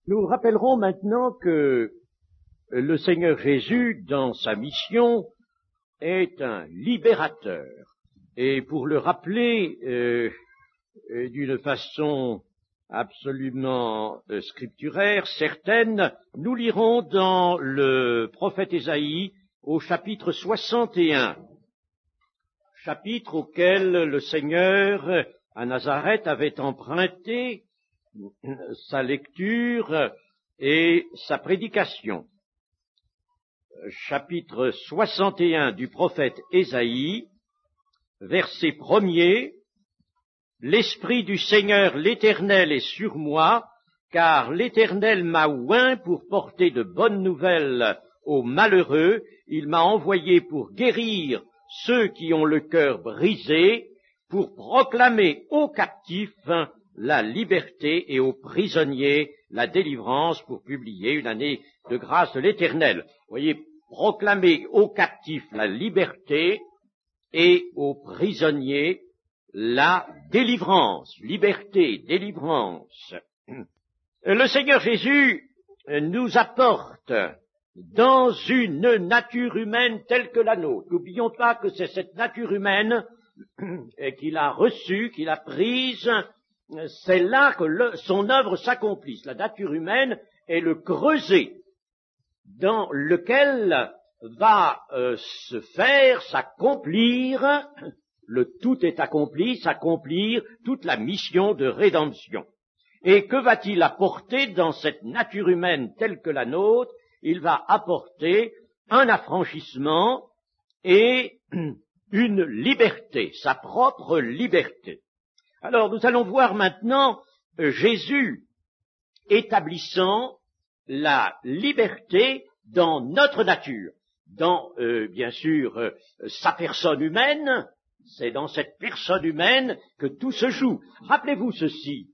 Nous rappellerons maintenant que le Seigneur Jésus, dans sa mission, est un libérateur. Et pour le rappeler d'une façon absolument scripturaire, certaine, nous lirons dans le prophète Ésaïe au chapitre 61, chapitre auquel le Seigneur à Nazareth avait emprunté sa lecture et sa prédication. Chapitre 61 du prophète Ésaïe, verset 1er, « L'Esprit du Seigneur l'Éternel est sur moi, car l'Éternel m'a oint pour porter de bonnes nouvelles aux malheureux, il m'a envoyé pour guérir ceux qui ont le cœur brisé, pour proclamer aux captifs la liberté et aux prisonniers la délivrance, pour publier une année de grâce de l'Éternel. » Vous voyez, proclamer aux captifs la liberté et aux prisonniers la délivrance. Liberté, délivrance. Le Seigneur Jésus nous apporte dans une nature humaine telle que la nôtre. N'oublions pas que c'est cette nature humaine qu'il a reçue, qu'il a prise. C'est là que son œuvre s'accomplisse. La nature humaine est le creuset dans lequel va se faire, s'accomplir, le tout est accompli, s'accomplir toute la mission de rédemption. Et que va-t-il apporter dans cette nature humaine telle que la nôtre? Il va apporter un affranchissement et une liberté, sa propre liberté. Alors, nous allons voir maintenant Jésus établissant la liberté dans notre nature, dans, bien sûr, sa personne humaine. C'est dans cette personne humaine que tout se joue. Rappelez-vous ceci.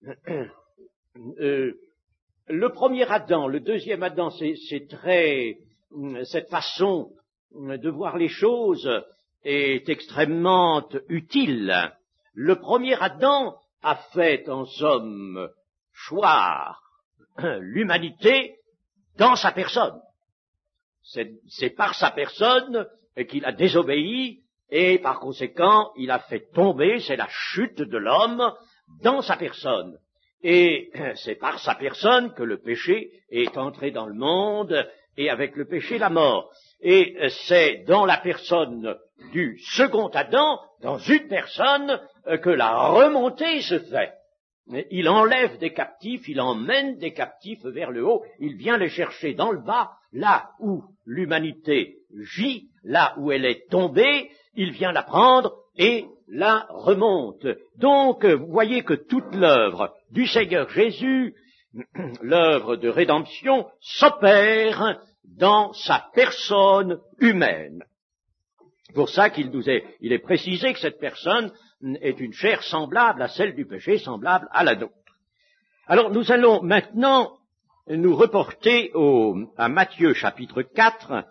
Le premier Adam, le deuxième Adam, cette façon de voir les choses est extrêmement utile. Le premier Adam a fait en somme choir l'humanité dans sa personne. C'est par sa personne qu'il a désobéi et par conséquent il a fait tomber, c'est la chute de l'homme dans sa personne. Et c'est par sa personne que le péché est entré dans le monde et avec le péché la mort. Et c'est dans la personne du second Adam, dans une personne, que la remontée se fait. Il enlève des captifs, il emmène des captifs vers le haut, il vient les chercher dans le bas, là où l'humanité gît, là où elle est tombée, il vient la prendre et la remonte. Donc, vous voyez que toute l'œuvre du Seigneur Jésus, l'œuvre de rédemption, s'opère dans sa personne humaine. C'est pour ça il est précisé que cette personne est une chair semblable à celle du péché, semblable à la nôtre. Alors, nous allons maintenant nous reporter à Matthieu chapitre 4,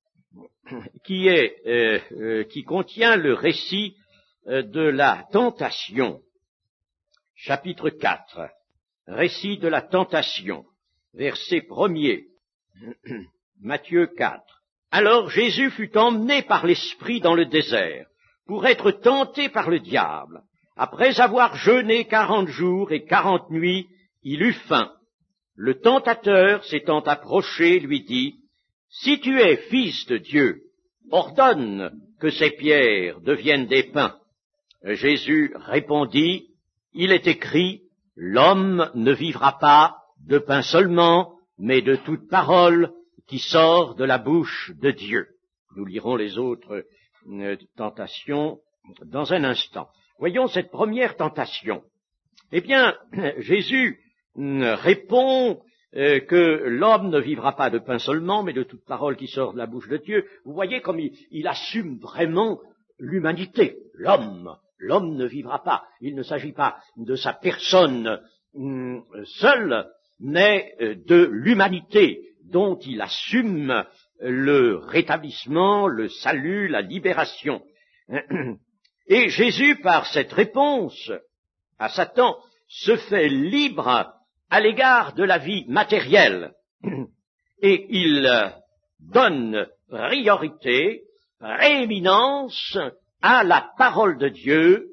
qui contient le récit de la tentation. Chapitre 4, récit de la tentation, verset 1er. Matthieu 4. Alors Jésus fut emmené par l'Esprit dans le désert, pour être tenté par le diable. Après avoir jeûné 40 jours et 40 nuits, il eut faim. Le tentateur, s'étant approché, lui dit, « Si tu es fils de Dieu, ordonne que ces pierres deviennent des pains. » Jésus répondit, « Il est écrit, l'homme ne vivra pas de pain seulement, mais de toute parole qui sort de la bouche de Dieu. » Nous lirons les autres tentations dans un instant. Voyons cette première tentation. Eh bien, Jésus répond que l'homme ne vivra pas de pain seulement, mais de toute parole qui sort de la bouche de Dieu. Vous voyez comme il assume vraiment l'humanité. L'homme ne vivra pas. Il ne s'agit pas de sa personne seule, mais de l'humanité dont il assume le rétablissement, le salut, la libération. Et Jésus, par cette réponse à Satan, se fait libre à l'égard de la vie matérielle. Et il donne priorité, prééminence à la parole de Dieu,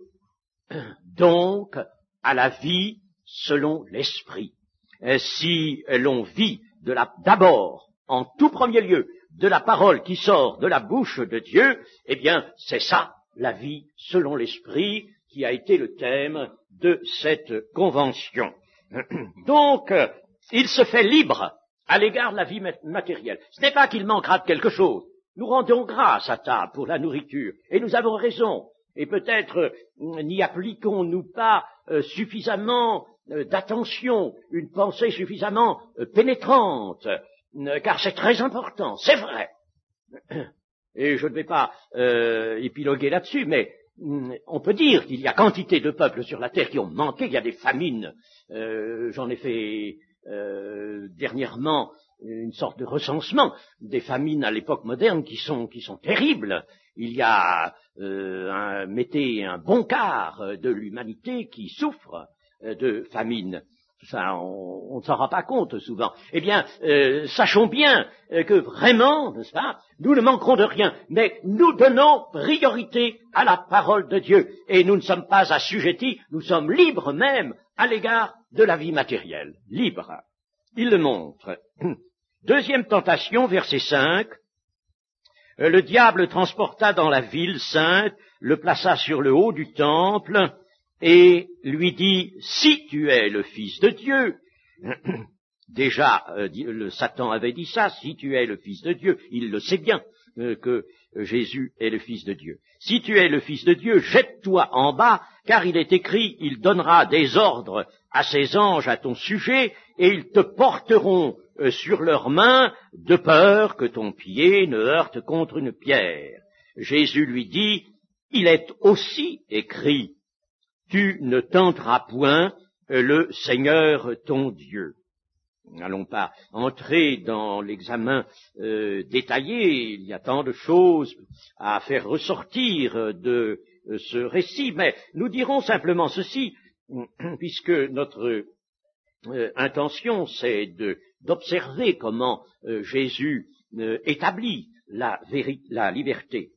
donc à la vie selon l'esprit. Si l'on vit d'abord, en tout premier lieu, de la parole qui sort de la bouche de Dieu, eh bien, c'est ça, la vie selon l'esprit, qui a été le thème de cette convention. Donc, il se fait libre à l'égard de la vie matérielle. Ce n'est pas qu'il manquera de quelque chose. Nous rendons grâce à table pour la nourriture, et nous avons raison. Et peut-être n'y appliquons-nous pas suffisamment d'attention, une pensée suffisamment pénétrante, car c'est très important, c'est vrai. Et je ne vais pas épiloguer là-dessus, mais on peut dire qu'il y a quantité de peuples sur la terre qui ont manqué, il y a des famines. J'en ai fait dernièrement une sorte de recensement des famines à l'époque moderne qui sont terribles. Il y a mettez un bon quart de l'humanité qui souffre de famine. Ça, on ne s'en rend pas compte souvent. Eh bien, sachons bien que vraiment, n'est-ce pas, nous ne manquerons de rien, mais nous donnons priorité à la parole de Dieu, et nous ne sommes pas assujettis, nous sommes libres même à l'égard de la vie matérielle. Libres. Il le montre. Deuxième tentation, verset 5. Le diable transporta dans la ville sainte, le plaça sur le haut du temple, et lui dit, si tu es le Fils de Dieu, déjà le Satan avait dit ça, si tu es le Fils de Dieu, il le sait bien que Jésus est le Fils de Dieu. Si tu es le Fils de Dieu, jette-toi en bas, car il est écrit, il donnera des ordres à ses anges à ton sujet, et ils te porteront sur leurs mains, de peur que ton pied ne heurte contre une pierre. Jésus lui dit, il est aussi écrit, tu ne tenteras point le Seigneur ton Dieu. N'allons pas entrer dans l'examen détaillé, il y a tant de choses à faire ressortir de ce récit, mais nous dirons simplement ceci, puisque notre intention c'est d'observer comment Jésus établit la liberté.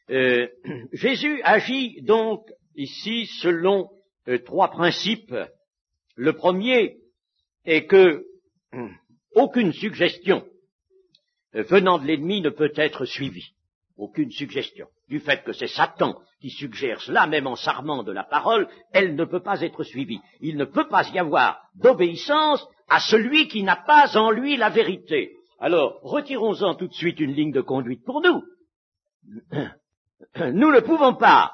Jésus agit donc ici selon trois principes. Le premier est que aucune suggestion venant de l'ennemi ne peut être suivie. Aucune suggestion. Du fait que c'est Satan qui suggère cela, même en s'armant de la parole, elle ne peut pas être suivie. Il ne peut pas y avoir d'obéissance à celui qui n'a pas en lui la vérité. Alors, retirons-en tout de suite une ligne de conduite pour nous. Nous ne pouvons pas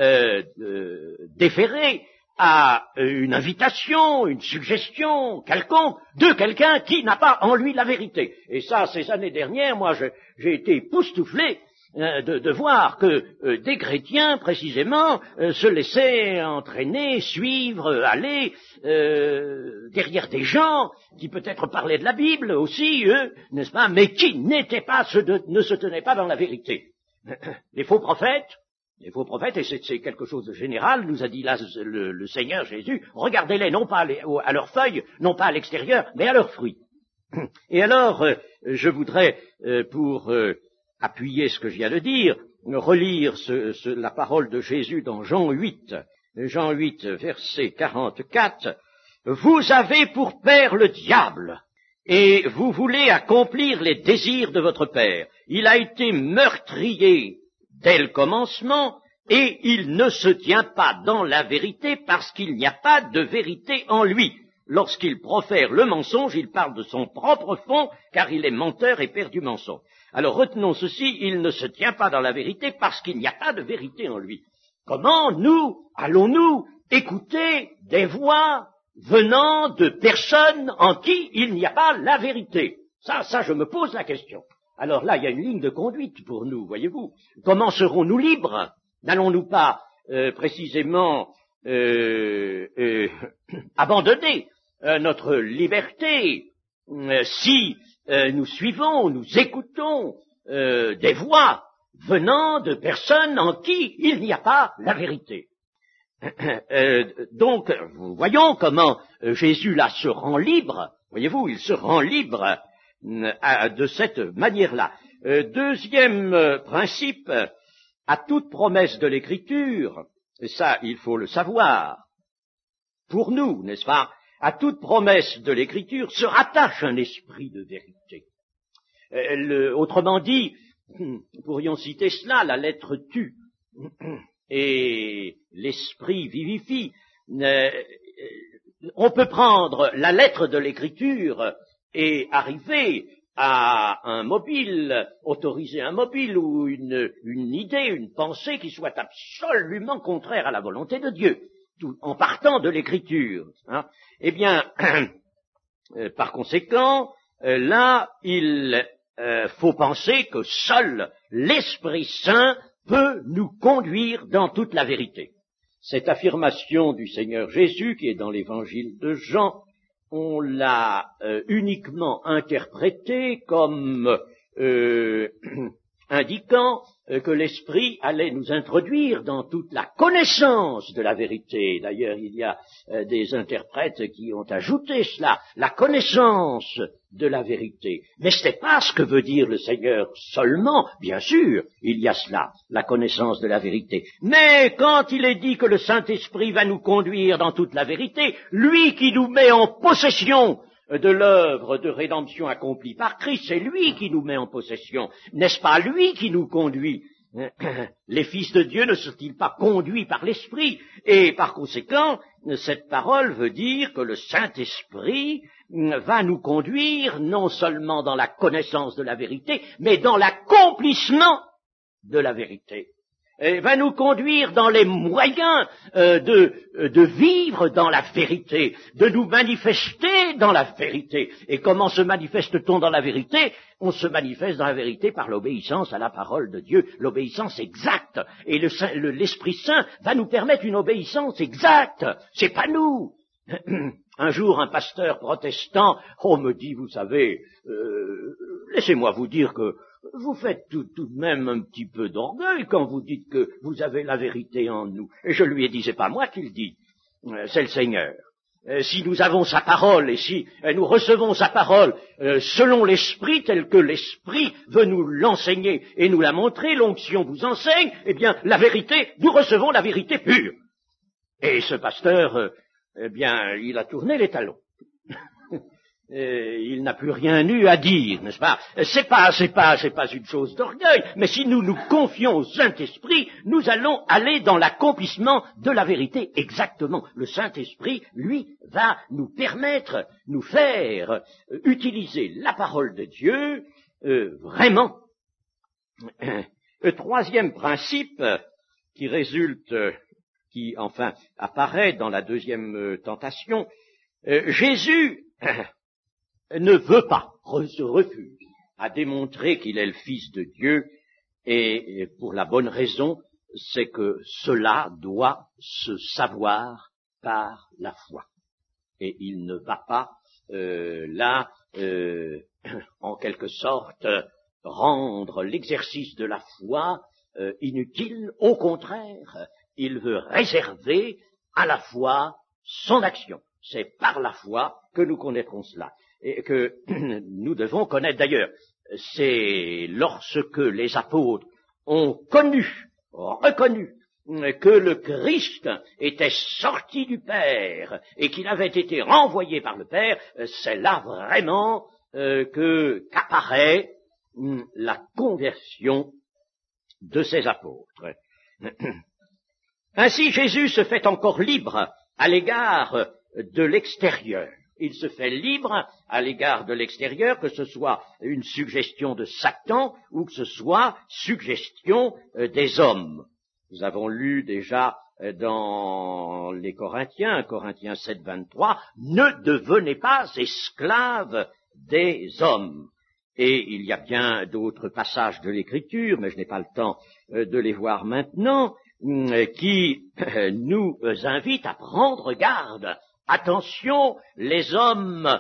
déférer à une invitation, une suggestion quelconque de quelqu'un qui n'a pas en lui la vérité. Et ça, ces années dernières, moi, j'ai été époustouflé de voir que des chrétiens, précisément, se laissaient entraîner, suivre, aller derrière des gens qui peut-être parlaient de la Bible aussi, eux, n'est-ce pas, mais qui n'étaient pas, ne se tenaient pas dans la vérité. Les faux prophètes, et c'est quelque chose de général, nous a dit là le Seigneur Jésus, regardez-les non pas à leurs feuilles, non pas à l'extérieur, mais à leurs fruits. Et alors, je voudrais, pour appuyer ce que je viens de dire, relire la parole de Jésus dans Jean 8, verset 44. Vous avez pour père le diable, et vous voulez accomplir les désirs de votre père. Il a été meurtrier dès le commencement, et il ne se tient pas dans la vérité parce qu'il n'y a pas de vérité en lui. Lorsqu'il profère le mensonge, il parle de son propre fond, car il est menteur et père du mensonge. Alors retenons ceci, il ne se tient pas dans la vérité parce qu'il n'y a pas de vérité en lui. Comment allons-nous écouter des voix venant de personnes en qui il n'y a pas la vérité? Ça, je me pose la question. Alors là, il y a une ligne de conduite pour nous, voyez-vous. Comment serons-nous libres? N'allons-nous pas précisément abandonner notre liberté si nous suivons, nous écoutons des voix venant de personnes en qui il n'y a pas la vérité? Donc, voyons comment Jésus là se rend libre. Voyez-vous, il se rend libre de cette manière-là. Deuxième principe, à toute promesse de l'Écriture, et ça il faut le savoir, pour nous, n'est-ce pas, à toute promesse de l'Écriture se rattache un esprit de vérité. Autrement dit, pourrions citer cela, la lettre tue et l'esprit vivifie. On peut prendre la lettre de l'Écriture et arriver à un mobile, autoriser un mobile ou une idée, une pensée qui soit absolument contraire à la volonté de Dieu, en partant de l'Écriture. Hein. Eh bien, par conséquent, là, il faut penser que seul l'Esprit Saint peut nous conduire dans toute la vérité. Cette affirmation du Seigneur Jésus, qui est dans l'Évangile de Jean, on l'a uniquement interprétée comme indiquant que l'Esprit allait nous introduire dans toute la connaissance de la vérité. D'ailleurs, il y a des interprètes qui ont ajouté cela, la connaissance de la vérité. Mais ce n'est pas ce que veut dire le Seigneur seulement, bien sûr, il y a cela, la connaissance de la vérité. Mais quand il est dit que le Saint-Esprit va nous conduire dans toute la vérité, lui qui nous met en possession de l'œuvre de rédemption accomplie par Christ, c'est lui qui nous met en possession. N'est-ce pas lui qui nous conduit? Les fils de Dieu ne sont-ils pas conduits par l'Esprit? Et par conséquent, cette parole veut dire que le Saint-Esprit va nous conduire non seulement dans la connaissance de la vérité, mais dans l'accomplissement de la vérité. Et va nous conduire dans les moyens de vivre dans la vérité, de nous manifester dans la vérité. Et comment se manifeste-t-on dans la vérité? On se manifeste dans la vérité par l'obéissance à la parole de Dieu, l'obéissance exacte. Et l'Esprit Saint va nous permettre une obéissance exacte. C'est pas nous. Un jour, un pasteur protestant, me dit, vous savez, laissez-moi vous dire que vous faites tout de même un petit peu d'orgueil quand vous dites que vous avez la vérité en nous. Et je lui ai dit, c'est pas moi qui le dis, c'est le Seigneur. Si nous avons sa parole et si nous recevons sa parole selon l'Esprit, tel que l'Esprit veut nous l'enseigner et nous la montrer, l'onction vous enseigne, eh bien, la vérité, nous recevons la vérité pure. Et ce pasteur, il a tourné les talons. Il n'a plus rien eu à dire, n'est-ce pas? C'est pas une chose d'orgueil, mais si nous nous confions au Saint-Esprit, nous allons aller dans l'accomplissement de la vérité exactement. Le Saint-Esprit, lui, va nous permettre, nous faire utiliser la parole de Dieu vraiment. Troisième principe qui résulte, qui enfin apparaît dans la deuxième tentation, Jésus ne veut pas, se refuse à démontrer qu'il est le Fils de Dieu, et pour la bonne raison, c'est que cela doit se savoir par la foi. Et il ne va pas en quelque sorte, rendre l'exercice de la foi inutile. Au contraire, il veut réserver à la foi son action. C'est par la foi que nous connaîtrons cela. Et que nous devons connaître d'ailleurs. C'est lorsque les apôtres ont reconnu que le Christ était sorti du Père et qu'il avait été renvoyé par le Père, c'est là vraiment qu'apparaît la conversion de ces apôtres. Ainsi, Jésus se fait encore libre à l'égard de l'extérieur. Il se fait libre à l'égard de l'extérieur, que ce soit une suggestion de Satan ou que ce soit suggestion des hommes. Nous avons lu déjà dans les Corinthiens 7, 23, « Ne devenez pas esclaves des hommes ». Et il y a bien d'autres passages de l'Écriture, mais je n'ai pas le temps de les voir maintenant, qui nous invitent à prendre garde. Attention, les hommes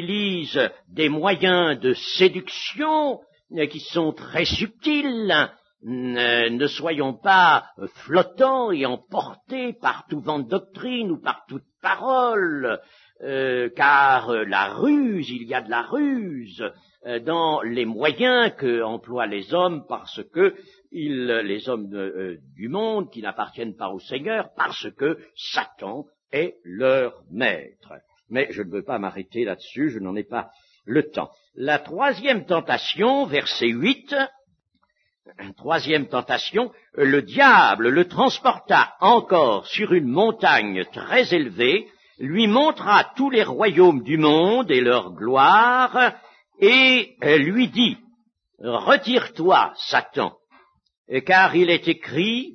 utilisent des moyens de séduction qui sont très subtils ne soyons pas flottants et emportés par tout vent de doctrine ou par toute parole, car la ruse, il y a de la ruse dans les moyens que emploient les hommes, parce que les hommes du monde qui n'appartiennent pas au Seigneur, parce que Satan est leur maître. Mais je ne veux pas m'arrêter là-dessus, je n'en ai pas le temps. La troisième tentation, verset 8, troisième tentation, le diable le transporta encore sur une montagne très élevée, lui montra tous les royaumes du monde et leur gloire, et lui dit, retire-toi, Satan, car il est écrit,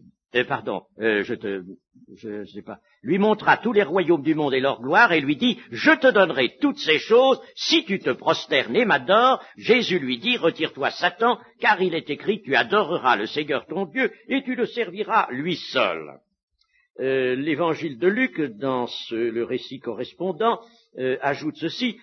lui montra tous les royaumes du monde et leur gloire, et lui dit, je te donnerai toutes ces choses, si tu te prosternes et m'adores. Jésus lui dit, retire-toi, Satan, car il est écrit, tu adoreras le Seigneur ton Dieu, et tu le serviras lui seul. L'évangile de Luc, dans le récit correspondant, ajoute ceci,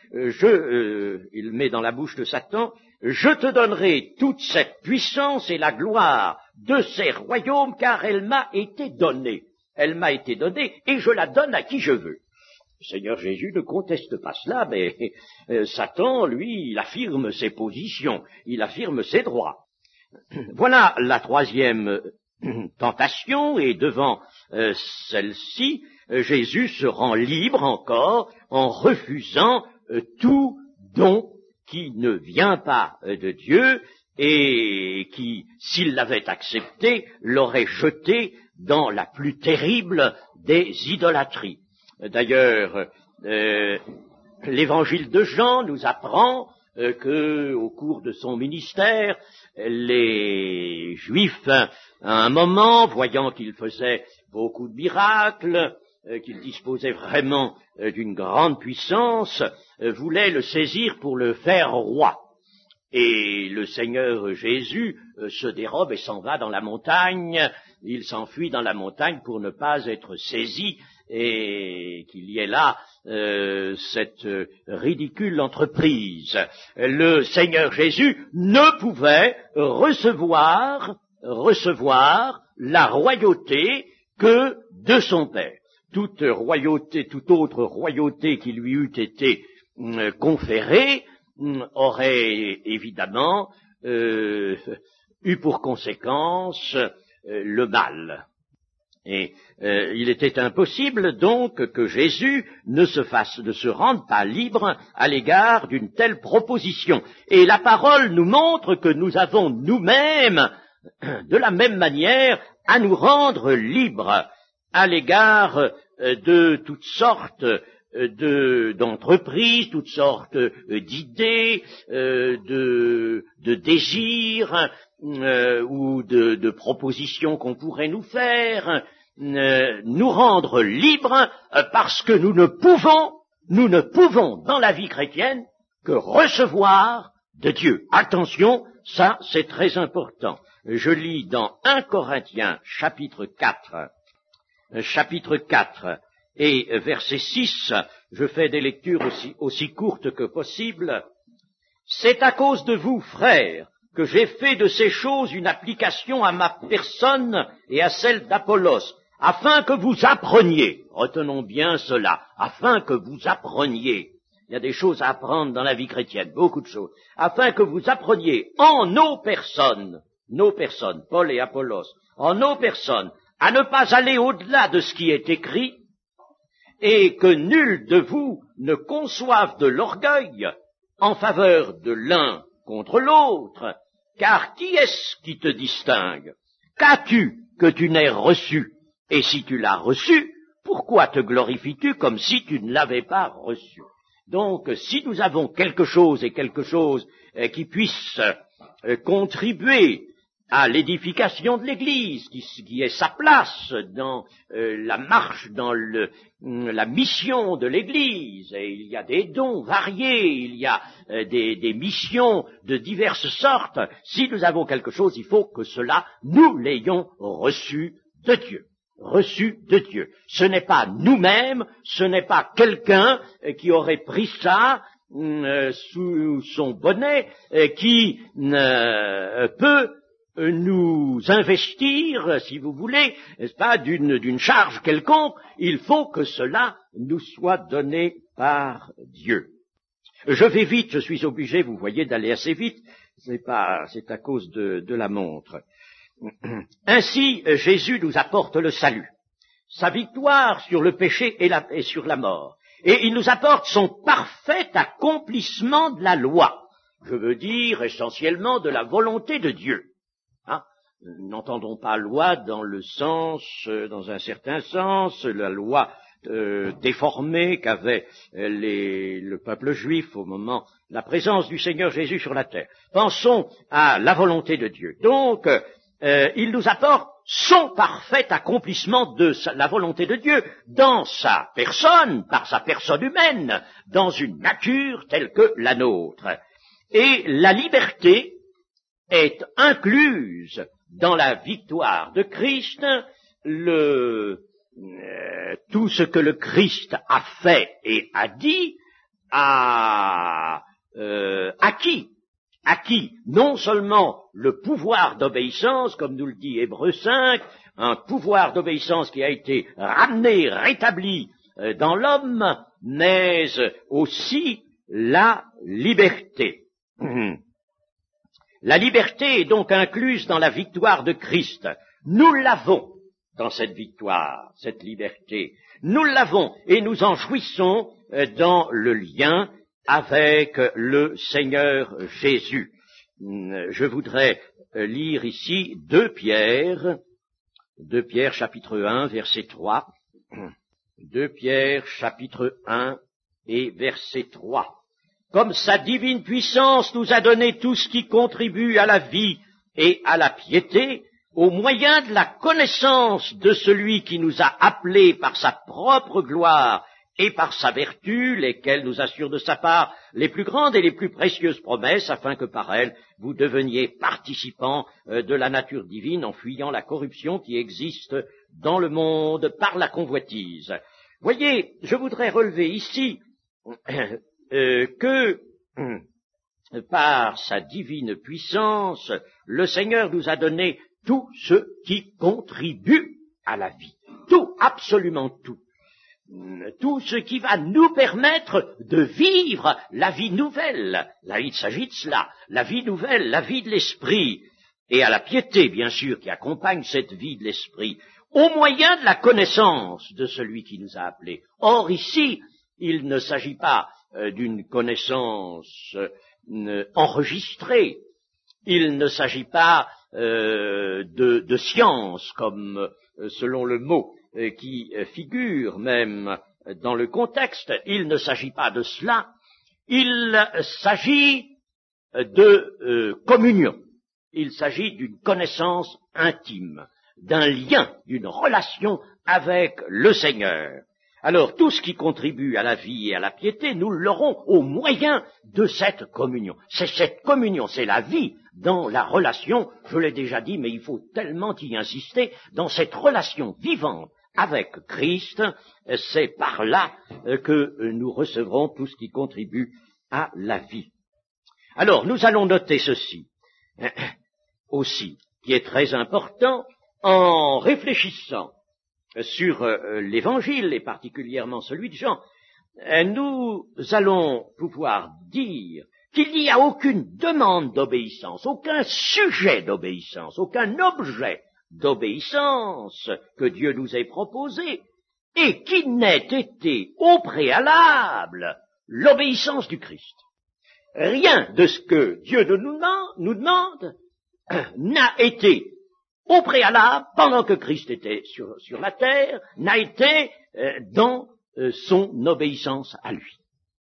il met dans la bouche de Satan, je te donnerai toute cette puissance et la gloire de ces royaumes, car elle m'a été donnée. Elle m'a été donnée, et je la donne à qui je veux. Le Seigneur Jésus ne conteste pas cela, mais Satan, lui, il affirme ses positions, il affirme ses droits. Voilà la troisième tentation, et devant celle-ci, Jésus se rend libre encore en refusant tout don qui ne vient pas de Dieu et qui, s'il l'avait accepté, l'aurait jeté dans la plus terrible des idolâtries. D'ailleurs, l'évangile de Jean nous apprend que, au cours de son ministère, les Juifs, à un moment, voyant qu'il faisait beaucoup de miracles, qu'il disposait vraiment d'une grande puissance, voulaient le saisir pour le faire roi. Et le Seigneur Jésus se dérobe et s'en va dans la montagne, il s'enfuit dans la montagne pour ne pas être saisi et qu'il y ait là cette ridicule entreprise. Le Seigneur Jésus ne pouvait recevoir la royauté que de son Père. Toute royauté, toute autre royauté qui lui eût été conférée aurait évidemment eu pour conséquence le mal. Et il était impossible donc que Jésus ne se rende pas libre à l'égard d'une telle proposition. Et la parole nous montre que nous avons nous-mêmes, de la même manière, à nous rendre libres à l'égard de toutes sortes d'entreprises, toutes sortes d'idées, de désirs ou de propositions qu'on pourrait nous faire, nous rendre libres parce que nous ne pouvons dans la vie chrétienne que recevoir de Dieu. Attention, ça c'est très important. Je lis dans 1 Corinthiens chapitre 4 et verset 6, je fais des lectures aussi courtes que possible. C'est à cause de vous, frères, que j'ai fait de ces choses une application à ma personne et à celle d'Apollos, afin que vous appreniez, retenons bien cela, afin que vous appreniez, il y a des choses à apprendre dans la vie chrétienne, beaucoup de choses, afin que vous appreniez en nos personnes, Paul et Apollos, en nos personnes, à ne pas aller au-delà de ce qui est écrit, et que nul de vous ne conçoive de l'orgueil en faveur de l'un contre l'autre, car qui est-ce qui te distingue? Qu'as-tu que tu n'aies reçu? Et si tu l'as reçu, pourquoi te glorifies-tu comme si tu ne l'avais pas reçu? Donc, si nous avons quelque chose qui puisse contribuer à l'édification de l'Église, qui est sa place dans la marche, dans la mission de l'Église. Et il y a des dons variés, il y a des missions de diverses sortes. Si nous avons quelque chose, il faut que cela, nous l'ayons reçu de Dieu. Reçu de Dieu. Ce n'est pas nous-mêmes, ce n'est pas quelqu'un qui aurait pris ça sous son bonnet, qui peut nous investir, si vous voulez, n'est-ce pas, d'une charge quelconque, il faut que cela nous soit donné par Dieu. Je vais vite, je suis obligé, vous voyez, d'aller assez vite, c'est à cause de la montre. Ainsi, Jésus nous apporte le salut, sa victoire sur le péché et sur la mort. Et il nous apporte son parfait accomplissement de la loi. Je veux dire essentiellement de la volonté de Dieu. Hein? N'entendons pas loi dans un certain sens, la loi déformée qu'avait le peuple juif au moment de la présence du Seigneur Jésus sur la terre. Pensons à la volonté de Dieu. Donc, il nous apporte son parfait accomplissement de la volonté de Dieu dans sa personne, par sa personne humaine, dans une nature telle que la nôtre. Et la liberté est incluse dans la victoire de Christ, tout ce que le Christ a fait et a dit a acquis non seulement le pouvoir d'obéissance, comme nous le dit Hébreux 5, un pouvoir d'obéissance qui a été ramené, rétabli dans l'homme, mais aussi la liberté. La liberté est donc incluse dans la victoire de Christ. Nous l'avons dans cette victoire, cette liberté. Nous l'avons et nous en jouissons dans le lien avec le Seigneur Jésus. Je voudrais lire ici 2 Pierre chapitre 1, verset 3. 2 Pierre chapitre 1 et verset 3. Comme sa divine puissance nous a donné tout ce qui contribue à la vie et à la piété, au moyen de la connaissance de celui qui nous a appelés par sa propre gloire et par sa vertu, lesquelles nous assurent de sa part les plus grandes et les plus précieuses promesses, afin que par elles vous deveniez participants de la nature divine en fuyant la corruption qui existe dans le monde par la convoitise. Voyez, je voudrais relever ici que par sa divine puissance, le Seigneur nous a donné tout ce qui contribue à la vie. Tout, absolument tout. Tout ce qui va nous permettre de vivre la vie nouvelle. Là, il s'agit de cela. La vie nouvelle, la vie de l'esprit. Et à la piété, bien sûr, qui accompagne cette vie de l'esprit, au moyen de la connaissance de celui qui nous a appelés. Or, ici, il ne s'agit pas d'une connaissance enregistrée. Il ne s'agit pas de science, comme selon le mot qui figure même dans le contexte. Il ne s'agit pas de cela. Il s'agit de communion. Il s'agit d'une connaissance intime, d'un lien, d'une relation avec le Seigneur. Alors, tout ce qui contribue à la vie et à la piété, nous l'aurons au moyen de cette communion. C'est cette communion, c'est la vie dans la relation, je l'ai déjà dit, mais il faut tellement y insister, dans cette relation vivante avec Christ, c'est par là que nous recevrons tout ce qui contribue à la vie. Alors, nous allons noter ceci aussi, qui est très important, en réfléchissant sur l'Évangile, et particulièrement celui de Jean, nous allons pouvoir dire qu'il n'y a aucune demande d'obéissance, aucun sujet d'obéissance, aucun objet d'obéissance que Dieu nous ait proposé, et qui n'ait été au préalable l'obéissance du Christ. Rien de ce que Dieu nous demande n'a été au préalable, pendant que Christ était sur la terre, n'a été dans son obéissance à lui.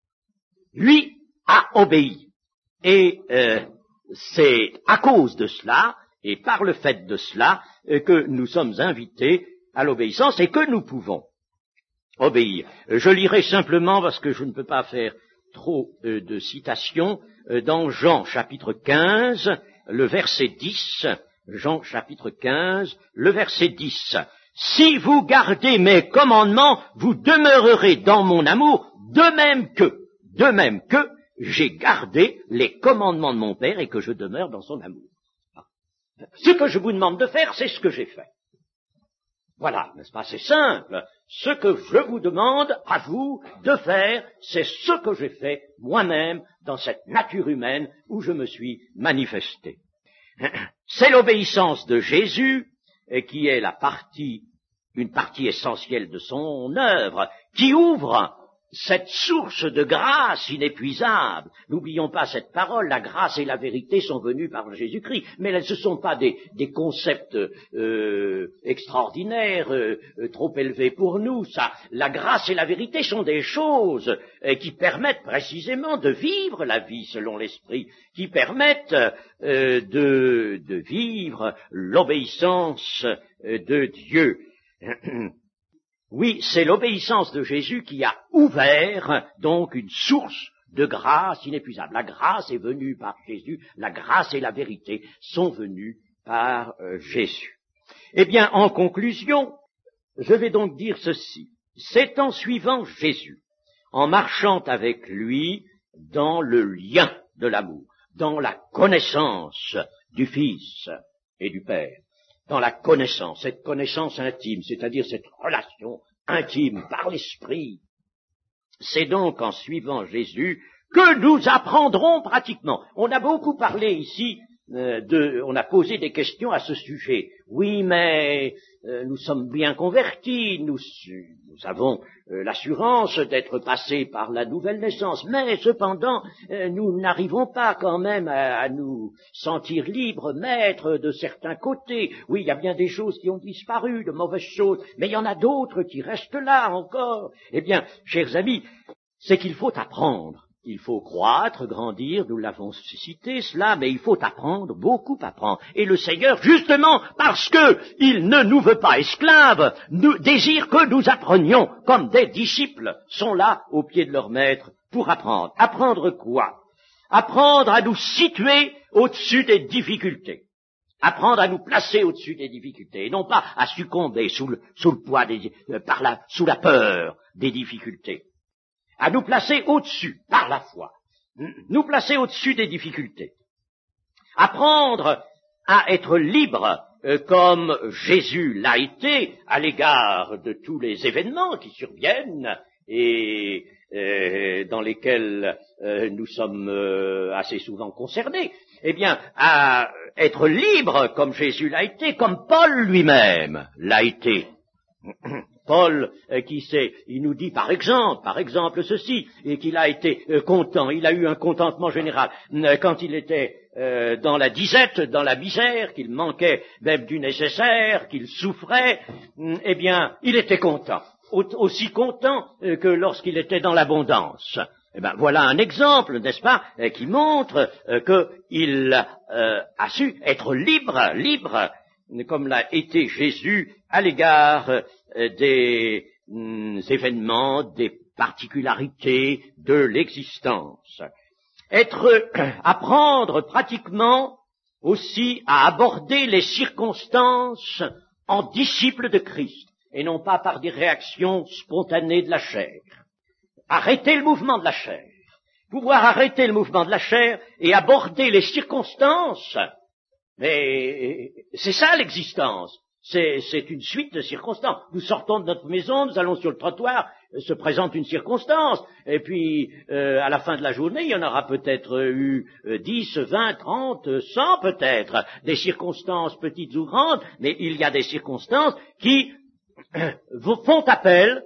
Lui a obéi. Et c'est à cause de cela, et par le fait de cela, que nous sommes invités à l'obéissance et que nous pouvons obéir. Je lirai simplement, parce que je ne peux pas faire trop de citations, dans Jean chapitre 15, le verset 10, Jean chapitre 15, le verset 10. « Si vous gardez mes commandements, vous demeurerez dans mon amour, de même que j'ai gardé les commandements de mon Père et que je demeure dans son amour. » Ce que je vous demande de faire, c'est ce que j'ai fait. Voilà, n'est-ce pas? C'est simple. Ce que je vous demande à vous de faire, c'est ce que j'ai fait moi-même dans cette nature humaine où je me suis manifesté. C'est l'obéissance de Jésus qui est une partie essentielle de son œuvre, qui ouvre cette source de grâce inépuisable. N'oublions pas cette parole, la grâce et la vérité sont venues par Jésus-Christ, mais elles ne sont pas des concepts extraordinaires, trop élevés pour nous. Ça, la grâce et la vérité sont des choses qui permettent précisément de vivre la vie selon l'Esprit, qui permettent de vivre l'obéissance de Dieu. Oui, c'est l'obéissance de Jésus qui a ouvert donc une source de grâce inépuisable. La grâce est venue par Jésus, la grâce et la vérité sont venues par Jésus. Eh bien, en conclusion, je vais donc dire ceci. C'est en suivant Jésus, en marchant avec lui dans le lien de l'amour, dans la connaissance du Fils et du Père, dans la connaissance, cette connaissance intime, c'est-à-dire cette relation intime par l'Esprit. C'est donc en suivant Jésus que nous apprendrons pratiquement. On a beaucoup parlé ici, on a posé des questions à ce sujet. Oui, mais nous sommes bien convertis, nous avons l'assurance d'être passés par la nouvelle naissance, mais cependant, nous n'arrivons pas quand même à nous sentir libres, maîtres de certains côtés. Oui, il y a bien des choses qui ont disparu, de mauvaises choses, mais il y en a d'autres qui restent là encore. Eh bien, chers amis, c'est qu'il faut apprendre. Il faut croître, grandir, nous l'avons cité cela, mais il faut apprendre, beaucoup apprendre. Et le Seigneur, justement, parce qu'il ne nous veut pas esclaves, désire que nous apprenions, comme des disciples sont là au pied de leur maître pour apprendre. Apprendre quoi? Apprendre à nous situer au-dessus des difficultés. Apprendre à nous placer au-dessus des difficultés, et non pas à succomber sous le poids sous la peur des difficultés. À nous placer au-dessus, par la foi, nous placer au-dessus des difficultés. Apprendre à être libre, comme Jésus l'a été, à l'égard de tous les événements qui surviennent et dans lesquels nous sommes assez souvent concernés. Eh bien, à être libre, comme Jésus l'a été, comme Paul lui-même l'a été. Paul, il nous dit par exemple ceci, et qu'il a été content, il a eu un contentement général, quand il était dans la disette, dans la misère, qu'il manquait même du nécessaire, qu'il souffrait, eh bien, il était content, aussi content que lorsqu'il était dans l'abondance. Eh ben, voilà un exemple, n'est-ce pas, qui montre qu'il a su être libre, comme l'a été Jésus à l'égard des événements, des particularités de l'existence. Apprendre pratiquement aussi à aborder les circonstances en disciples de Christ, et non pas par des réactions spontanées de la chair. Arrêter le mouvement de la chair. Pouvoir arrêter le mouvement de la chair et aborder les circonstances. Mais c'est ça l'existence. C'est une suite de circonstances. Nous sortons de notre maison, nous allons sur le trottoir, se présente une circonstance, et puis à la fin de la journée, il y en aura peut-être eu 10, 20, 30, 100 peut-être, des circonstances petites ou grandes, mais il y a des circonstances qui font appel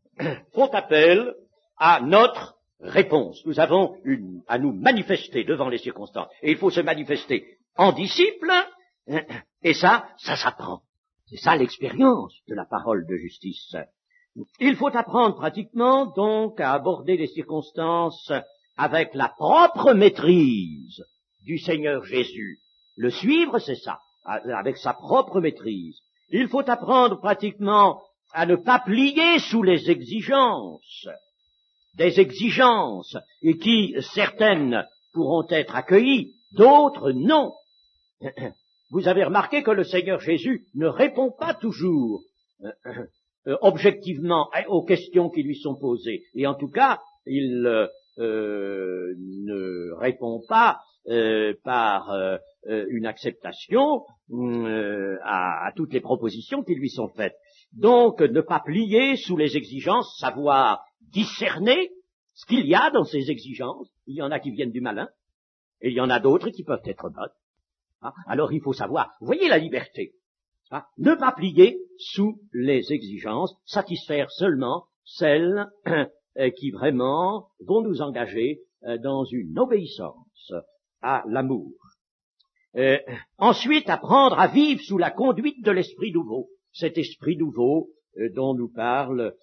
à notre réponse. Nous avons à nous manifester devant les circonstances, et il faut se manifester en disciple, et ça s'apprend. C'est ça l'expérience de la parole de justice. Il faut apprendre pratiquement donc à aborder les circonstances avec la propre maîtrise du Seigneur Jésus. Le suivre, c'est ça, avec sa propre maîtrise. Il faut apprendre pratiquement à ne pas plier sous les exigences, des exigences, et qui, certaines, pourront être accueillies, d'autres non. Vous avez remarqué que le Seigneur Jésus ne répond pas toujours objectivement aux questions qui lui sont posées. Et en tout cas, il ne répond pas par une acceptation à toutes les propositions qui lui sont faites. Donc, ne pas plier sous les exigences, savoir discerner ce qu'il y a dans ces exigences. Il y en a qui viennent du malin, et il y en a d'autres qui peuvent être bonnes. Alors, il faut savoir, vous voyez la liberté, ne pas plier sous les exigences, satisfaire seulement celles qui vraiment vont nous engager dans une obéissance à l'amour. Ensuite, apprendre à vivre sous la conduite de l'esprit nouveau. Cet esprit nouveau dont nous parle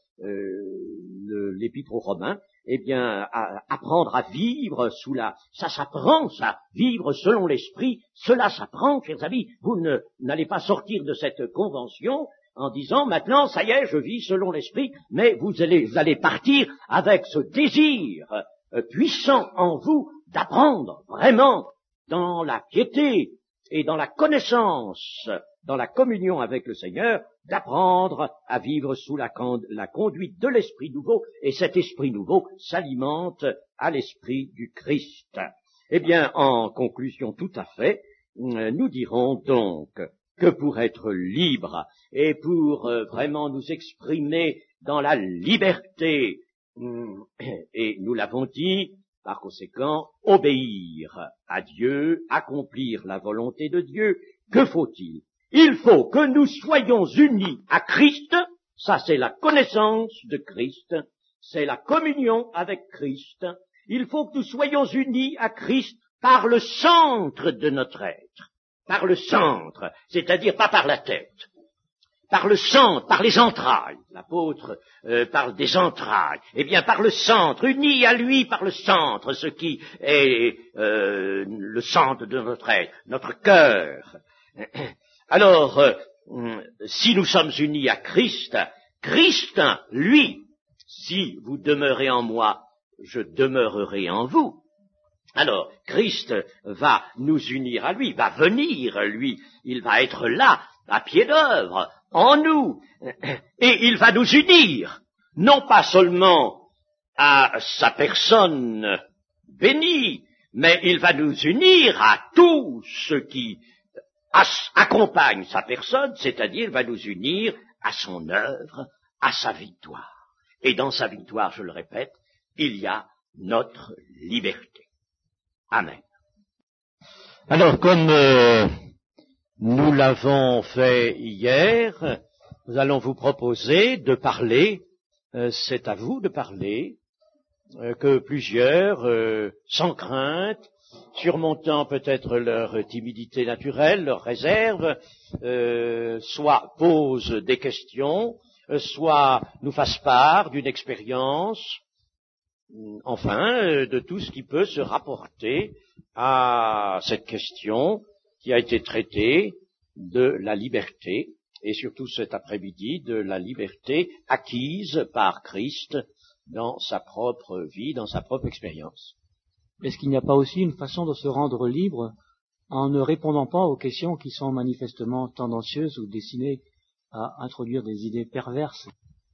l'Épître aux Romains, eh bien, apprendre à vivre sous ça s'apprend, ça, vivre selon l'esprit, cela s'apprend, chers amis. Vous n'allez pas sortir de cette convention en disant, maintenant, ça y est, je vis selon l'esprit, mais vous allez partir avec ce désir puissant en vous d'apprendre vraiment dans la piété et dans la connaissance, dans la communion avec le Seigneur, d'apprendre à vivre sous la conduite de l'Esprit nouveau, et cet Esprit nouveau s'alimente à l'Esprit du Christ. Eh bien, en conclusion tout à fait, nous dirons donc que pour être libre et pour vraiment nous exprimer dans la liberté, et nous l'avons dit, par conséquent, obéir à Dieu, accomplir la volonté de Dieu, que faut-il? Il faut que nous soyons unis à Christ, ça c'est la connaissance de Christ, c'est la communion avec Christ. Il faut que nous soyons unis à Christ par le centre de notre être, par le centre, c'est-à-dire pas par la tête, par le centre, par les entrailles. L'apôtre parle des entrailles. Eh bien, par le centre, unis à lui par le centre, ce qui est le centre de notre être, notre cœur. Alors, si nous sommes unis à Christ, Christ, lui, si vous demeurez en moi, je demeurerai en vous. Alors, Christ va nous unir à lui, va venir, lui, il va être là, à pied d'œuvre, en nous, et il va nous unir, non pas seulement à sa personne bénie, mais il va nous unir à tout ce qui accompagne sa personne, c'est-à-dire il va nous unir à son œuvre, à sa victoire. Et dans sa victoire, je le répète, il y a notre liberté. Amen. Alors, comme nous l'avons fait hier, nous allons vous proposer de parler, c'est à vous de parler, que plusieurs, sans crainte, surmontant peut-être leur timidité naturelle, leur réserve, soit posent des questions, soit nous fassent part d'une expérience, enfin, de tout ce qui peut se rapporter à cette question qui a été traitée de la liberté, et surtout cet après-midi, de la liberté acquise par Christ dans sa propre vie, dans sa propre expérience. Est-ce qu'il n'y a pas aussi une façon de se rendre libre en ne répondant pas aux questions qui sont manifestement tendancieuses ou destinées à introduire des idées perverses?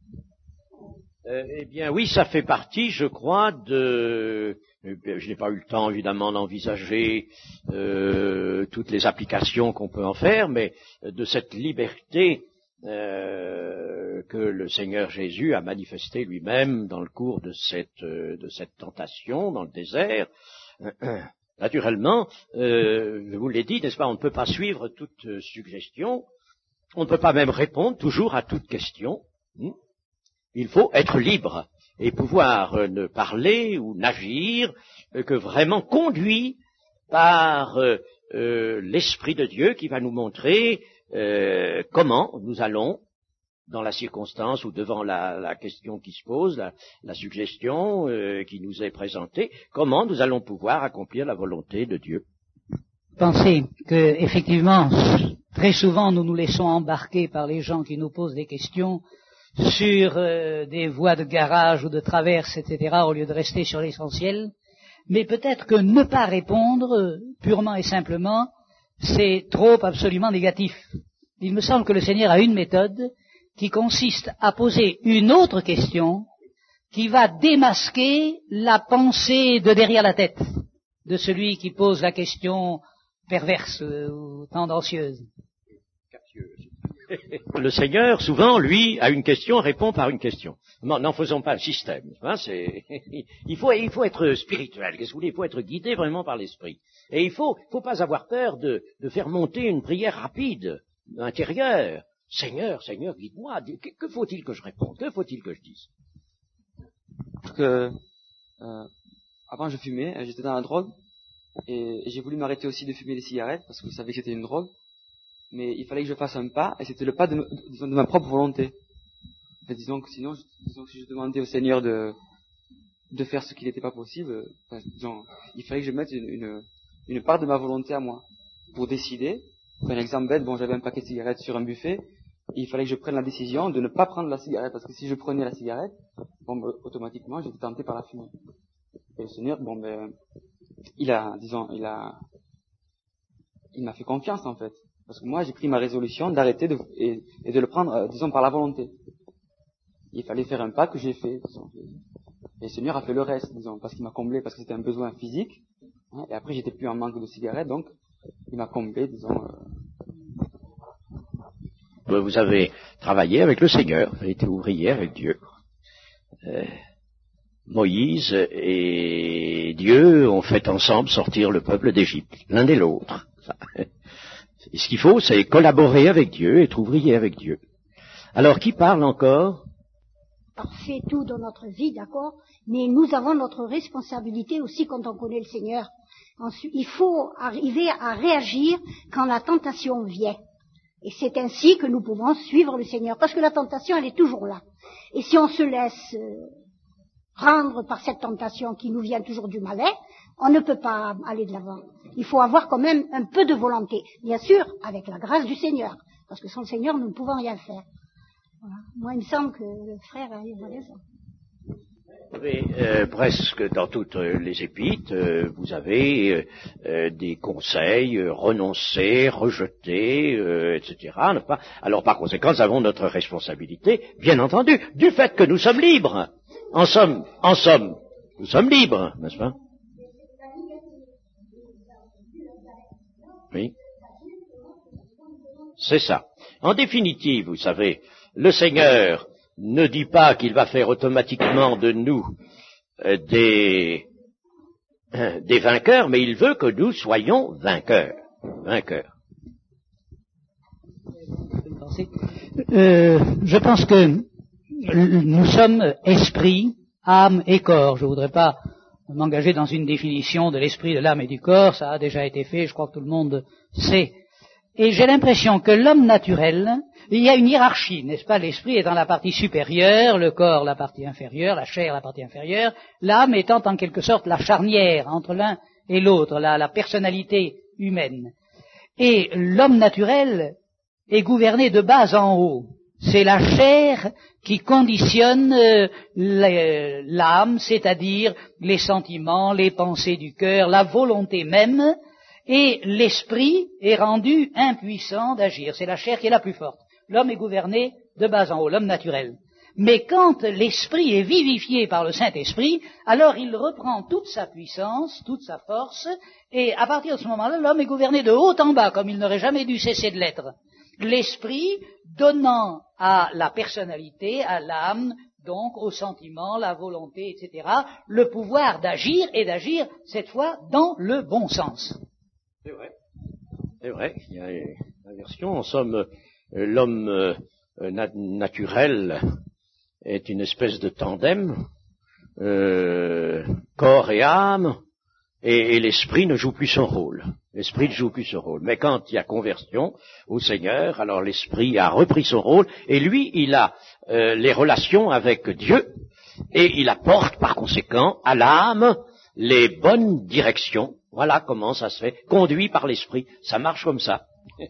Eh bien oui, ça fait partie, je crois, je n'ai pas eu le temps évidemment d'envisager toutes les applications qu'on peut en faire, mais de cette liberté que le Seigneur Jésus a manifestée lui-même dans le cours de cette tentation dans le désert. Naturellement, je vous l'ai dit, n'est-ce pas, on ne peut pas suivre toute suggestion, on ne peut pas même répondre toujours à toute question. Il faut être libre et pouvoir ne parler ou n'agir que vraiment conduit par l'Esprit de Dieu qui va nous montrer comment nous allons, dans la circonstance ou devant la question qui se pose, la suggestion qui nous est présentée, comment nous allons pouvoir accomplir la volonté de Dieu. Pensez que, effectivement, très souvent nous nous laissons embarquer par les gens qui nous posent des questions sur des voies de garage ou de traverse, etc., au lieu de rester sur l'essentiel, mais peut-être que ne pas répondre purement et simplement, c'est trop absolument négatif. Il me semble que le Seigneur a une méthode qui consiste à poser une autre question qui va démasquer la pensée de derrière la tête. de celui qui pose la question perverse ou tendancieuse. Le Seigneur, souvent, lui, a une question, répond par une question. N'en faisons pas un système. Hein, il faut être spirituel, qu'est-ce que vous voulez, il faut être guidé vraiment par l'Esprit. Et il faut pas avoir peur de faire monter une prière rapide, intérieure. Seigneur, guide-moi, que faut-il que je réponde, que faut-il que je dise? Avant je fumais, j'étais dans la drogue, et j'ai voulu m'arrêter aussi de fumer les cigarettes, parce que je savais que c'était une drogue. Mais il fallait que je fasse un pas, et c'était le pas de ma propre volonté. En fait, disons que si je demandais au Seigneur de faire ce qui n'était pas possible, il fallait que je mette une part de ma volonté à moi, pour décider. Pour un exemple bête, j'avais un paquet de cigarettes sur un buffet, et il fallait que je prenne la décision de ne pas prendre la cigarette, parce que si je prenais la cigarette, automatiquement, j'étais tenté par la fumer. Et le Seigneur, il m'a fait confiance, en fait. Parce que moi, j'ai pris ma résolution d'arrêter et de le prendre, par la volonté. Il fallait faire un pas que j'ai fait, Et le Seigneur a fait le reste, parce qu'il m'a comblé, parce que c'était un besoin physique. Hein, et après, j'étais plus en manque de cigarettes, donc, il m'a comblé, Vous avez travaillé avec le Seigneur, vous avez été ouvrier avec Dieu. Moïse et Dieu ont fait ensemble sortir le peuple d'Égypte, l'un et l'autre. Et ce qu'il faut, c'est collaborer avec Dieu, être ouvrier avec Dieu. Alors, qui parle encore? Parfait tout dans notre vie, d'accord, mais nous avons notre responsabilité aussi quand on connaît le Seigneur. Ensuite, il faut arriver à réagir quand la tentation vient. Et c'est ainsi que nous pouvons suivre le Seigneur, parce que la tentation, elle est toujours là. Et si on se laisse prendre par cette tentation qui nous vient toujours du malin, on ne peut pas aller de l'avant. Il faut avoir quand même un peu de volonté, bien sûr, avec la grâce du Seigneur, parce que sans le Seigneur, nous ne pouvons rien faire. Voilà. Moi, il me semble que le frère a raison. Presque dans toutes les épîtres, vous avez des conseils, renoncer, rejeter, etc. Alors par conséquent, nous avons notre responsabilité, bien entendu, du fait que nous sommes libres. En somme, nous sommes libres, n'est-ce pas? Oui. C'est ça. En définitive, vous savez, le Seigneur ne dit pas qu'il va faire automatiquement de nous des vainqueurs, mais il veut que nous soyons vainqueurs. Je pense que nous sommes esprit, âme et corps. Je ne voudrais pas m'engager dans une définition de l'esprit, de l'âme et du corps, ça a déjà été fait, je crois que tout le monde sait. Et j'ai l'impression que l'homme naturel, il y a une hiérarchie, n'est-ce pas? L'esprit étant la partie supérieure, le corps la partie inférieure, la chair la partie inférieure, l'âme étant en quelque sorte la charnière entre l'un et l'autre, la personnalité humaine. Et l'homme naturel est gouverné de bas en haut. C'est la chair qui conditionne l'âme, c'est-à-dire les sentiments, les pensées du cœur, la volonté même, et l'esprit est rendu impuissant d'agir. C'est la chair qui est la plus forte. L'homme est gouverné de bas en haut, l'homme naturel. Mais quand l'esprit est vivifié par le Saint-Esprit, alors il reprend toute sa puissance, toute sa force, et à partir de ce moment-là, l'homme est gouverné de haut en bas, comme il n'aurait jamais dû cesser de l'être. L'esprit donnant à la personnalité, à l'âme, donc aux sentiments, la volonté, etc., le pouvoir d'agir, et d'agir, cette fois, dans le bon sens. C'est vrai, il y a une version, en somme, l'homme naturel est une espèce de tandem, corps et âme, et l'esprit ne joue plus son rôle. L'esprit ne joue plus son rôle. Mais quand il y a conversion au Seigneur, alors l'esprit a repris son rôle, et lui, il a les relations avec Dieu, et il apporte par conséquent à l'âme les bonnes directions. Voilà comment ça se fait, conduit par l'esprit. Ça marche comme ça.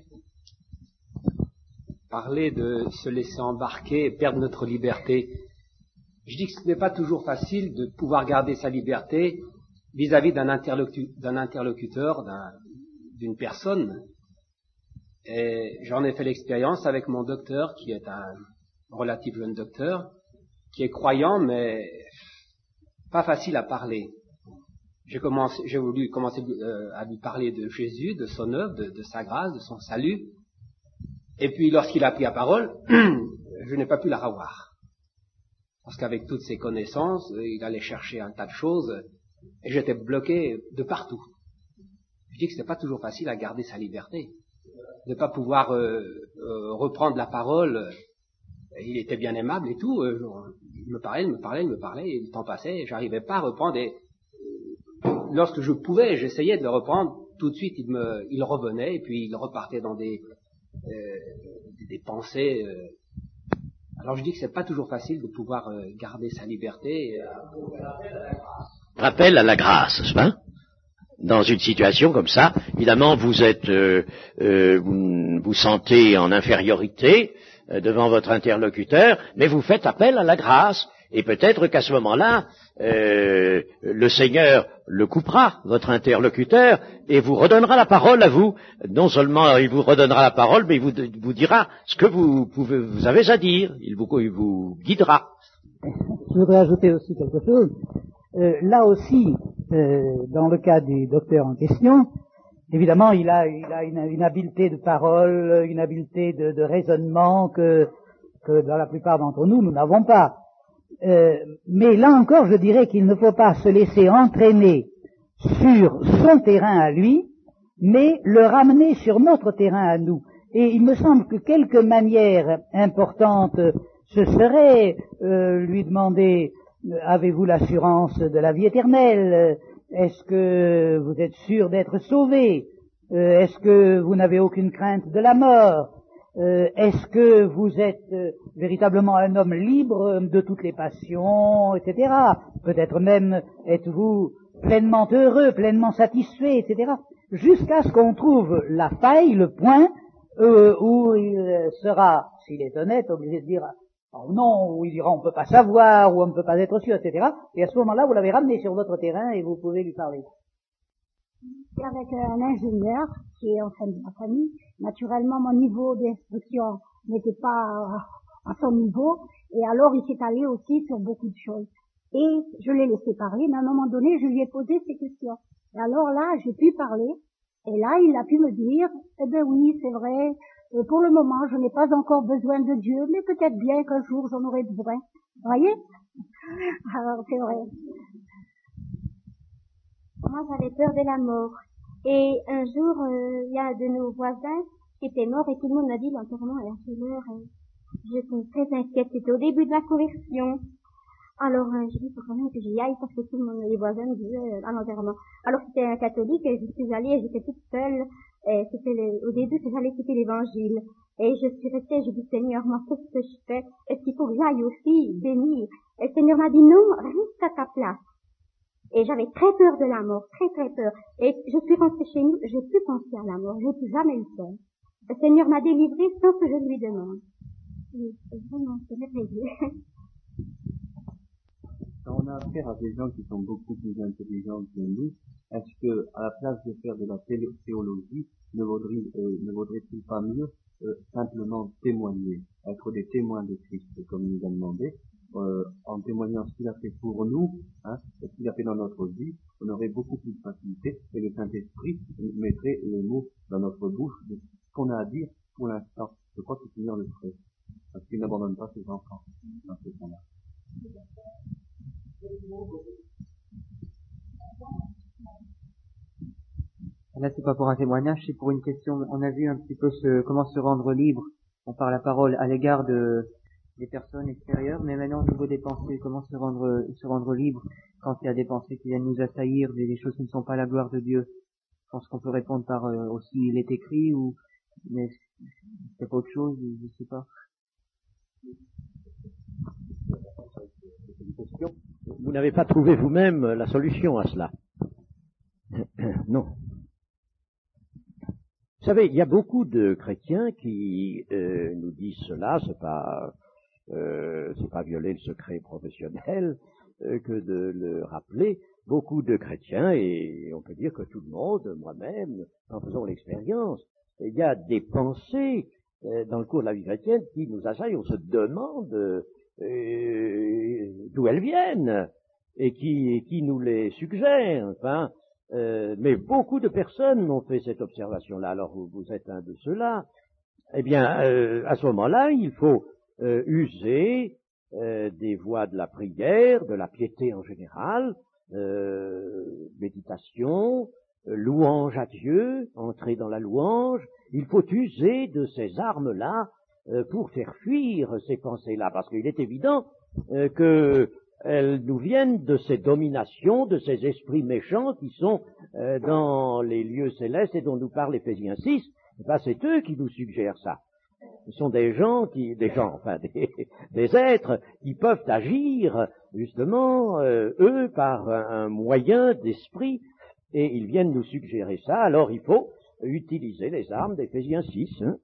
Parler de se laisser embarquer et perdre notre liberté. Je dis que ce n'est pas toujours facile de pouvoir garder sa liberté vis-à-vis d'un interlocuteur, d'une personne. Et j'en ai fait l'expérience avec mon docteur, qui est un relatif jeune docteur, qui est croyant, mais pas facile à parler. j'ai voulu commencer à lui parler de Jésus, de son œuvre, de sa grâce, de son salut. Et puis lorsqu'il a pris la parole, je n'ai pas pu la revoir. Parce qu'avec toutes ses connaissances, il allait chercher un tas de choses, et j'étais bloqué de partout. Je dis que c'est pas toujours facile à garder sa liberté, de ne pas pouvoir reprendre la parole. Il était bien aimable et tout, il me parlait, et le temps passait, et j'arrivais pas à reprendre, et lorsque je pouvais, j'essayais de le reprendre, tout de suite il revenait, et puis il repartait dans des pensées. Alors je dis que c'est pas toujours facile de pouvoir garder sa liberté. Rappel à la grâce, n'est-ce pas? Dans une situation comme ça, évidemment, vous sentez en infériorité devant votre interlocuteur, mais vous faites appel à la grâce. Et peut-être qu'à ce moment-là, le Seigneur le coupera, votre interlocuteur, et vous redonnera la parole à vous. Non seulement il vous redonnera la parole, mais il vous dira ce que vous avez à dire. Il vous guidera. Je voudrais ajouter aussi quelque chose. Là aussi, dans le cas du docteur en question, évidemment, il a une habileté de parole, une habileté de raisonnement que dans la plupart d'entre nous n'avons pas. Mais là encore, je dirais qu'il ne faut pas se laisser entraîner sur son terrain à lui, mais le ramener sur notre terrain à nous. Et il me semble que quelques manières importantes, ce serait lui demander: avez-vous l'assurance de la vie éternelle? Est-ce que vous êtes sûr d'être sauvé? Est-ce que vous n'avez aucune crainte de la mort? Est-ce que vous êtes véritablement un homme libre de toutes les passions, etc. Peut-être même êtes-vous pleinement heureux, pleinement satisfait, etc. Jusqu'à ce qu'on trouve la faille, le point où il sera, s'il est honnête, obligé de dire oh non, ou il dira on ne peut pas savoir, ou on ne peut pas être sûr, etc. Et à ce moment-là, vous l'avez ramené sur votre terrain et vous pouvez lui parler. Avec un ingénieur qui est en fin de ma famille, naturellement mon niveau d'instruction n'était pas à son niveau, et alors il s'est allé aussi sur beaucoup de choses. Et je l'ai laissé parler, mais à un moment donné, je lui ai posé ces questions. Et alors là, j'ai pu parler, et là, il a pu me dire, eh ben oui, c'est vrai, pour le moment, je n'ai pas encore besoin de Dieu, mais peut-être bien qu'un jour j'en aurai besoin. Vous voyez? Alors, c'est vrai. Moi, j'avais peur de la mort. Et un jour, il y a de nos voisins qui étaient morts et tout le monde m'a dit l'enterrement est à quelle heure? J'étais très inquiète. C'était au début de la conversion. Alors, j'ai dit, faut quand même que j'y aille parce que tout le monde, les voisins me disaient à l'enterrement. Alors, c'était un catholique et je suis allée et j'étais toute seule. Et c'était au début que j'allais écouter l'évangile. Et je suis restée, j'ai dit, Seigneur, moi, qu'est-ce que je fais? Est-ce qu'il faut que j'aille aussi bénir? Et le Seigneur m'a dit, non, reste à ta place. Et j'avais très peur de la mort, très très peur. Et je suis rentrée chez nous, j'ai plus pensé à la mort, j'ai plus jamais eu peur. Le Seigneur m'a délivrée sans que je lui demande. Oui, vraiment, c'est merveilleux. Quand on a affaire à des gens qui sont beaucoup plus intelligents que nous, est-ce que, à la place de faire de la théologie, ne vaudrait-il pas mieux simplement témoigner, être des témoins de Christ, comme il nous a demandé, en témoignant ce qu'il a fait pour nous, ce qu'il a fait dans notre vie, on aurait beaucoup plus de facilité et le Saint-Esprit mettrait les mots dans notre bouche de ce qu'on a à dire pour l'instant. Je crois que le Seigneur le ferait, parce qu'il n'abandonne pas ses enfants dans ce temps-là. Là, c'est pas pour un témoignage, c'est pour une question. On a vu un petit peu comment se rendre libre. On parle la parole à l'égard des personnes extérieures, mais maintenant au niveau des pensées, comment se rendre libre quand il y a des pensées qui viennent nous assaillir, des choses qui ne sont pas la gloire de Dieu. Je pense qu'on peut répondre par aussi il est écrit, ou mais c'est pas autre chose, je sais pas. Vous n'avez pas trouvé vous-même la solution à cela. Non. Vous savez, il y a beaucoup de chrétiens qui nous disent cela, c'est pas violer le secret professionnel que de le rappeler. Beaucoup de chrétiens, et on peut dire que tout le monde, moi-même, en faisant l'expérience, il y a des pensées dans le cours de la vie chrétienne qui nous assaillent, on se demande d'où elles viennent. et qui nous les suggère. Enfin, mais beaucoup de personnes ont fait cette observation-là. Alors vous êtes un de ceux-là. Eh bien, à ce moment-là, il faut user des voies de la prière, de la piété en général, méditation, louange à Dieu, entrer dans la louange. Il faut user de ces armes-là pour faire fuir ces pensées-là, parce qu'il est évident qu'elles nous viennent de ces dominations, de ces esprits méchants qui sont dans les lieux célestes et dont nous parle Éphésiens 6. Ben, c'est eux qui nous suggèrent ça. Ce sont des êtres qui peuvent agir, justement, eux, par un moyen d'esprit, et ils viennent nous suggérer ça. Alors il faut utiliser les armes d'Éphésiens 6. Hein.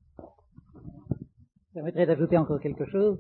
Je permettrais d'ajouter encore quelque chose.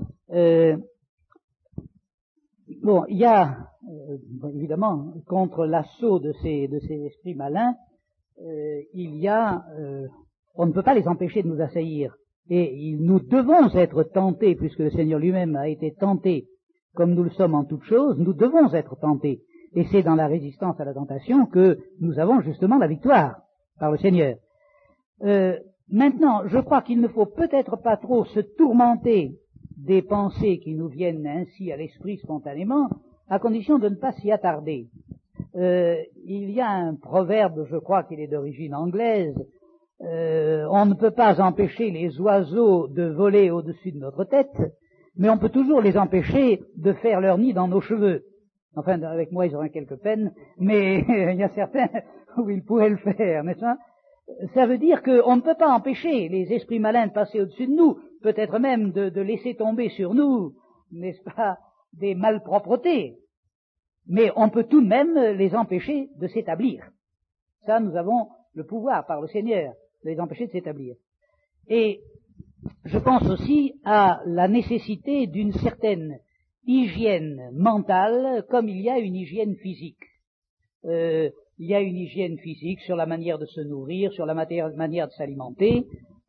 Bon, il y a, évidemment, contre l'assaut de ces esprits malins, il y a... on ne peut pas les empêcher de nous assaillir. Et nous devons être tentés, puisque le Seigneur lui-même a été tenté, comme nous le sommes en toutes choses, nous devons être tentés. Et c'est dans la résistance à la tentation que nous avons justement la victoire par le Seigneur. Maintenant, je crois qu'il ne faut peut-être pas trop se tourmenter des pensées qui nous viennent ainsi à l'esprit spontanément, à condition de ne pas s'y attarder. Il y a un proverbe, je crois qu'il est d'origine anglaise, on ne peut pas empêcher les oiseaux de voler au-dessus de notre tête, mais on peut toujours les empêcher de faire leur nid dans nos cheveux. Enfin, avec moi, ils auraient quelques peines, mais il y a certains où ils pourraient le faire, n'est-ce pas? Ça veut dire qu'on ne peut pas empêcher les esprits malins de passer au-dessus de nous, peut-être même de laisser tomber sur nous, n'est-ce pas, des malpropretés. Mais on peut tout de même les empêcher de s'établir. Ça, nous avons le pouvoir par le Seigneur de les empêcher de s'établir. Et je pense aussi à la nécessité d'une certaine hygiène mentale comme il y a une hygiène physique. Il y a une hygiène physique sur la manière de se nourrir, sur la manière de s'alimenter.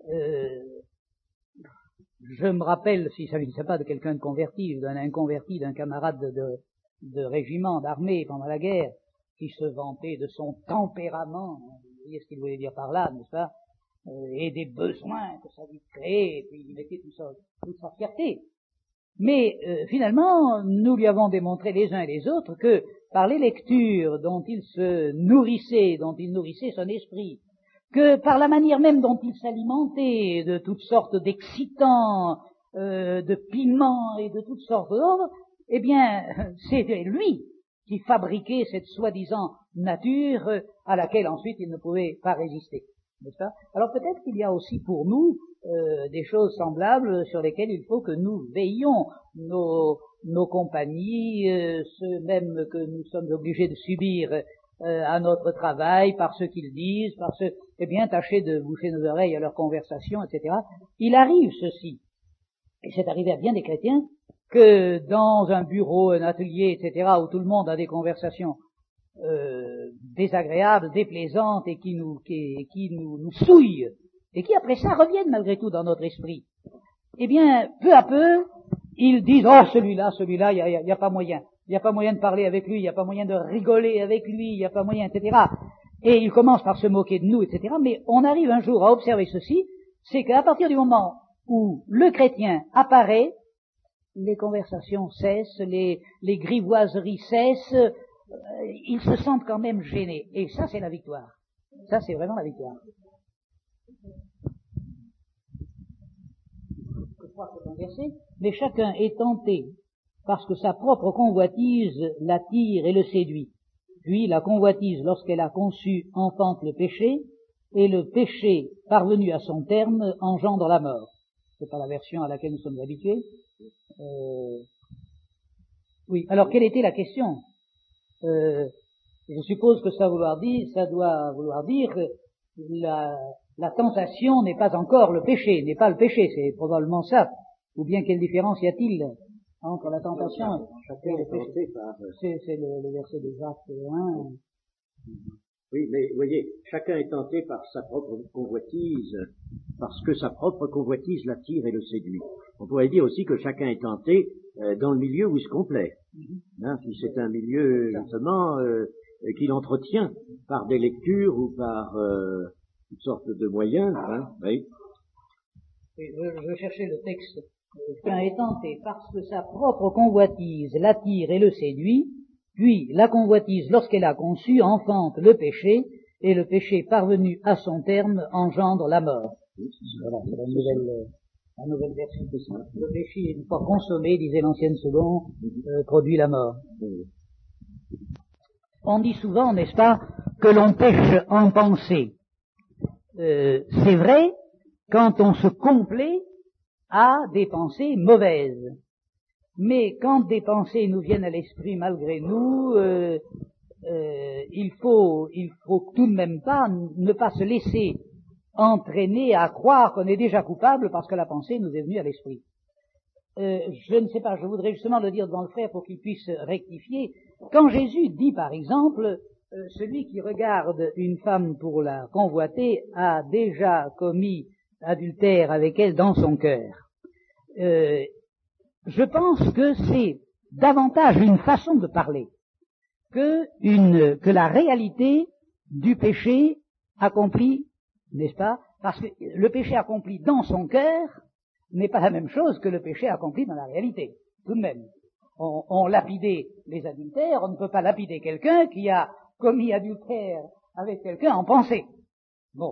Je me rappelle, s'il ne s'agissait pas de quelqu'un de converti, d'un inconverti, d'un camarade de régiment, d'armée pendant la guerre, qui se vantait de son tempérament, vous voyez ce qu'il voulait dire par là, n'est-ce pas, et des besoins que ça lui créait, et puis il mettait toute sa fierté. Mais finalement, nous lui avons démontré les uns et les autres que par les lectures dont il se nourrissait, dont il nourrissait son esprit, que par la manière même dont il s'alimentait de toutes sortes d'excitants, de piments et de toutes sortes d'autres, eh bien, c'était lui qui fabriquait cette soi-disant nature à laquelle ensuite il ne pouvait pas résister. N'est-ce pas? Alors peut-être qu'il y a aussi pour nous des choses semblables sur lesquelles il faut que nous veillions, nos compagnies, ceux même que nous sommes obligés de subir à notre travail, par ce qu'ils disent, eh bien, tâcher de boucher nos oreilles à leur conversation, etc. Il arrive ceci, et c'est arrivé à bien des chrétiens, que dans un bureau, un atelier, etc., où tout le monde a des conversations désagréables, déplaisantes, et qui nous souillent, et qui après ça reviennent malgré tout dans notre esprit, eh bien, peu à peu, ils disent, oh, celui-là, il n'y a pas moyen. Il n'y a pas moyen de parler avec lui, il n'y a pas moyen de rigoler avec lui, il n'y a pas moyen, etc. Et ils commencent par se moquer de nous, etc. Mais on arrive un jour à observer ceci, c'est qu'à partir du moment où le chrétien apparaît, les conversations cessent, les grivoiseries cessent, ils se sentent quand même gênés. Et ça, c'est la victoire. Ça, c'est vraiment la victoire. Je crois que c'est un verset. Mais chacun est tenté parce que sa propre convoitise l'attire et le séduit. Puis la convoitise, lorsqu'elle a conçu, enfante le péché, et le péché, parvenu à son terme, engendre la mort. C'est pas la version à laquelle nous sommes habitués. Oui. Alors, quelle était la question? Je suppose que ça doit vouloir dire que la tentation n'est pas encore le péché, n'est pas le péché, c'est probablement ça. Ou bien quelle différence y a-t-il entre la tentation et le péché? C'est le verset de Jacques 1. Oui, mais vous voyez, chacun est tenté par sa propre convoitise, parce que sa propre convoitise l'attire et le séduit. On pourrait dire aussi que chacun est tenté dans le milieu où il se complaît. Si c'est un milieu, justement, qu'il entretient par des lectures ou par toutes sortes de moyens. Oui. Je cherchais le texte. Qu'un est tenté parce que sa propre convoitise l'attire et le séduit, puis la convoitise, lorsqu'elle a conçu, enfante le péché, et le péché parvenu à son terme engendre la mort. Voilà, c'est la nouvelle version. Le péché, une fois consommé, disait l'ancienne seconde, produit la mort. On dit souvent, n'est-ce pas, que l'on pêche en pensée. C'est vrai quand on se complaît à des pensées mauvaises. Mais quand des pensées nous viennent à l'esprit malgré nous, il faut tout de même pas ne pas se laisser entraîner à croire qu'on est déjà coupable parce que la pensée nous est venue à l'esprit. Je ne sais pas, je voudrais justement le dire devant le frère pour qu'il puisse rectifier. Quand Jésus dit par exemple, celui qui regarde une femme pour la convoiter a déjà commis adultère avec elle dans son cœur. Je pense que c'est davantage une façon de parler que la réalité du péché accompli, n'est-ce pas? Parce que le péché accompli dans son cœur n'est pas la même chose que le péché accompli dans la réalité, tout de même. On lapidait les adultères, on ne peut pas lapider quelqu'un qui a commis adultère avec quelqu'un en pensée. Bon.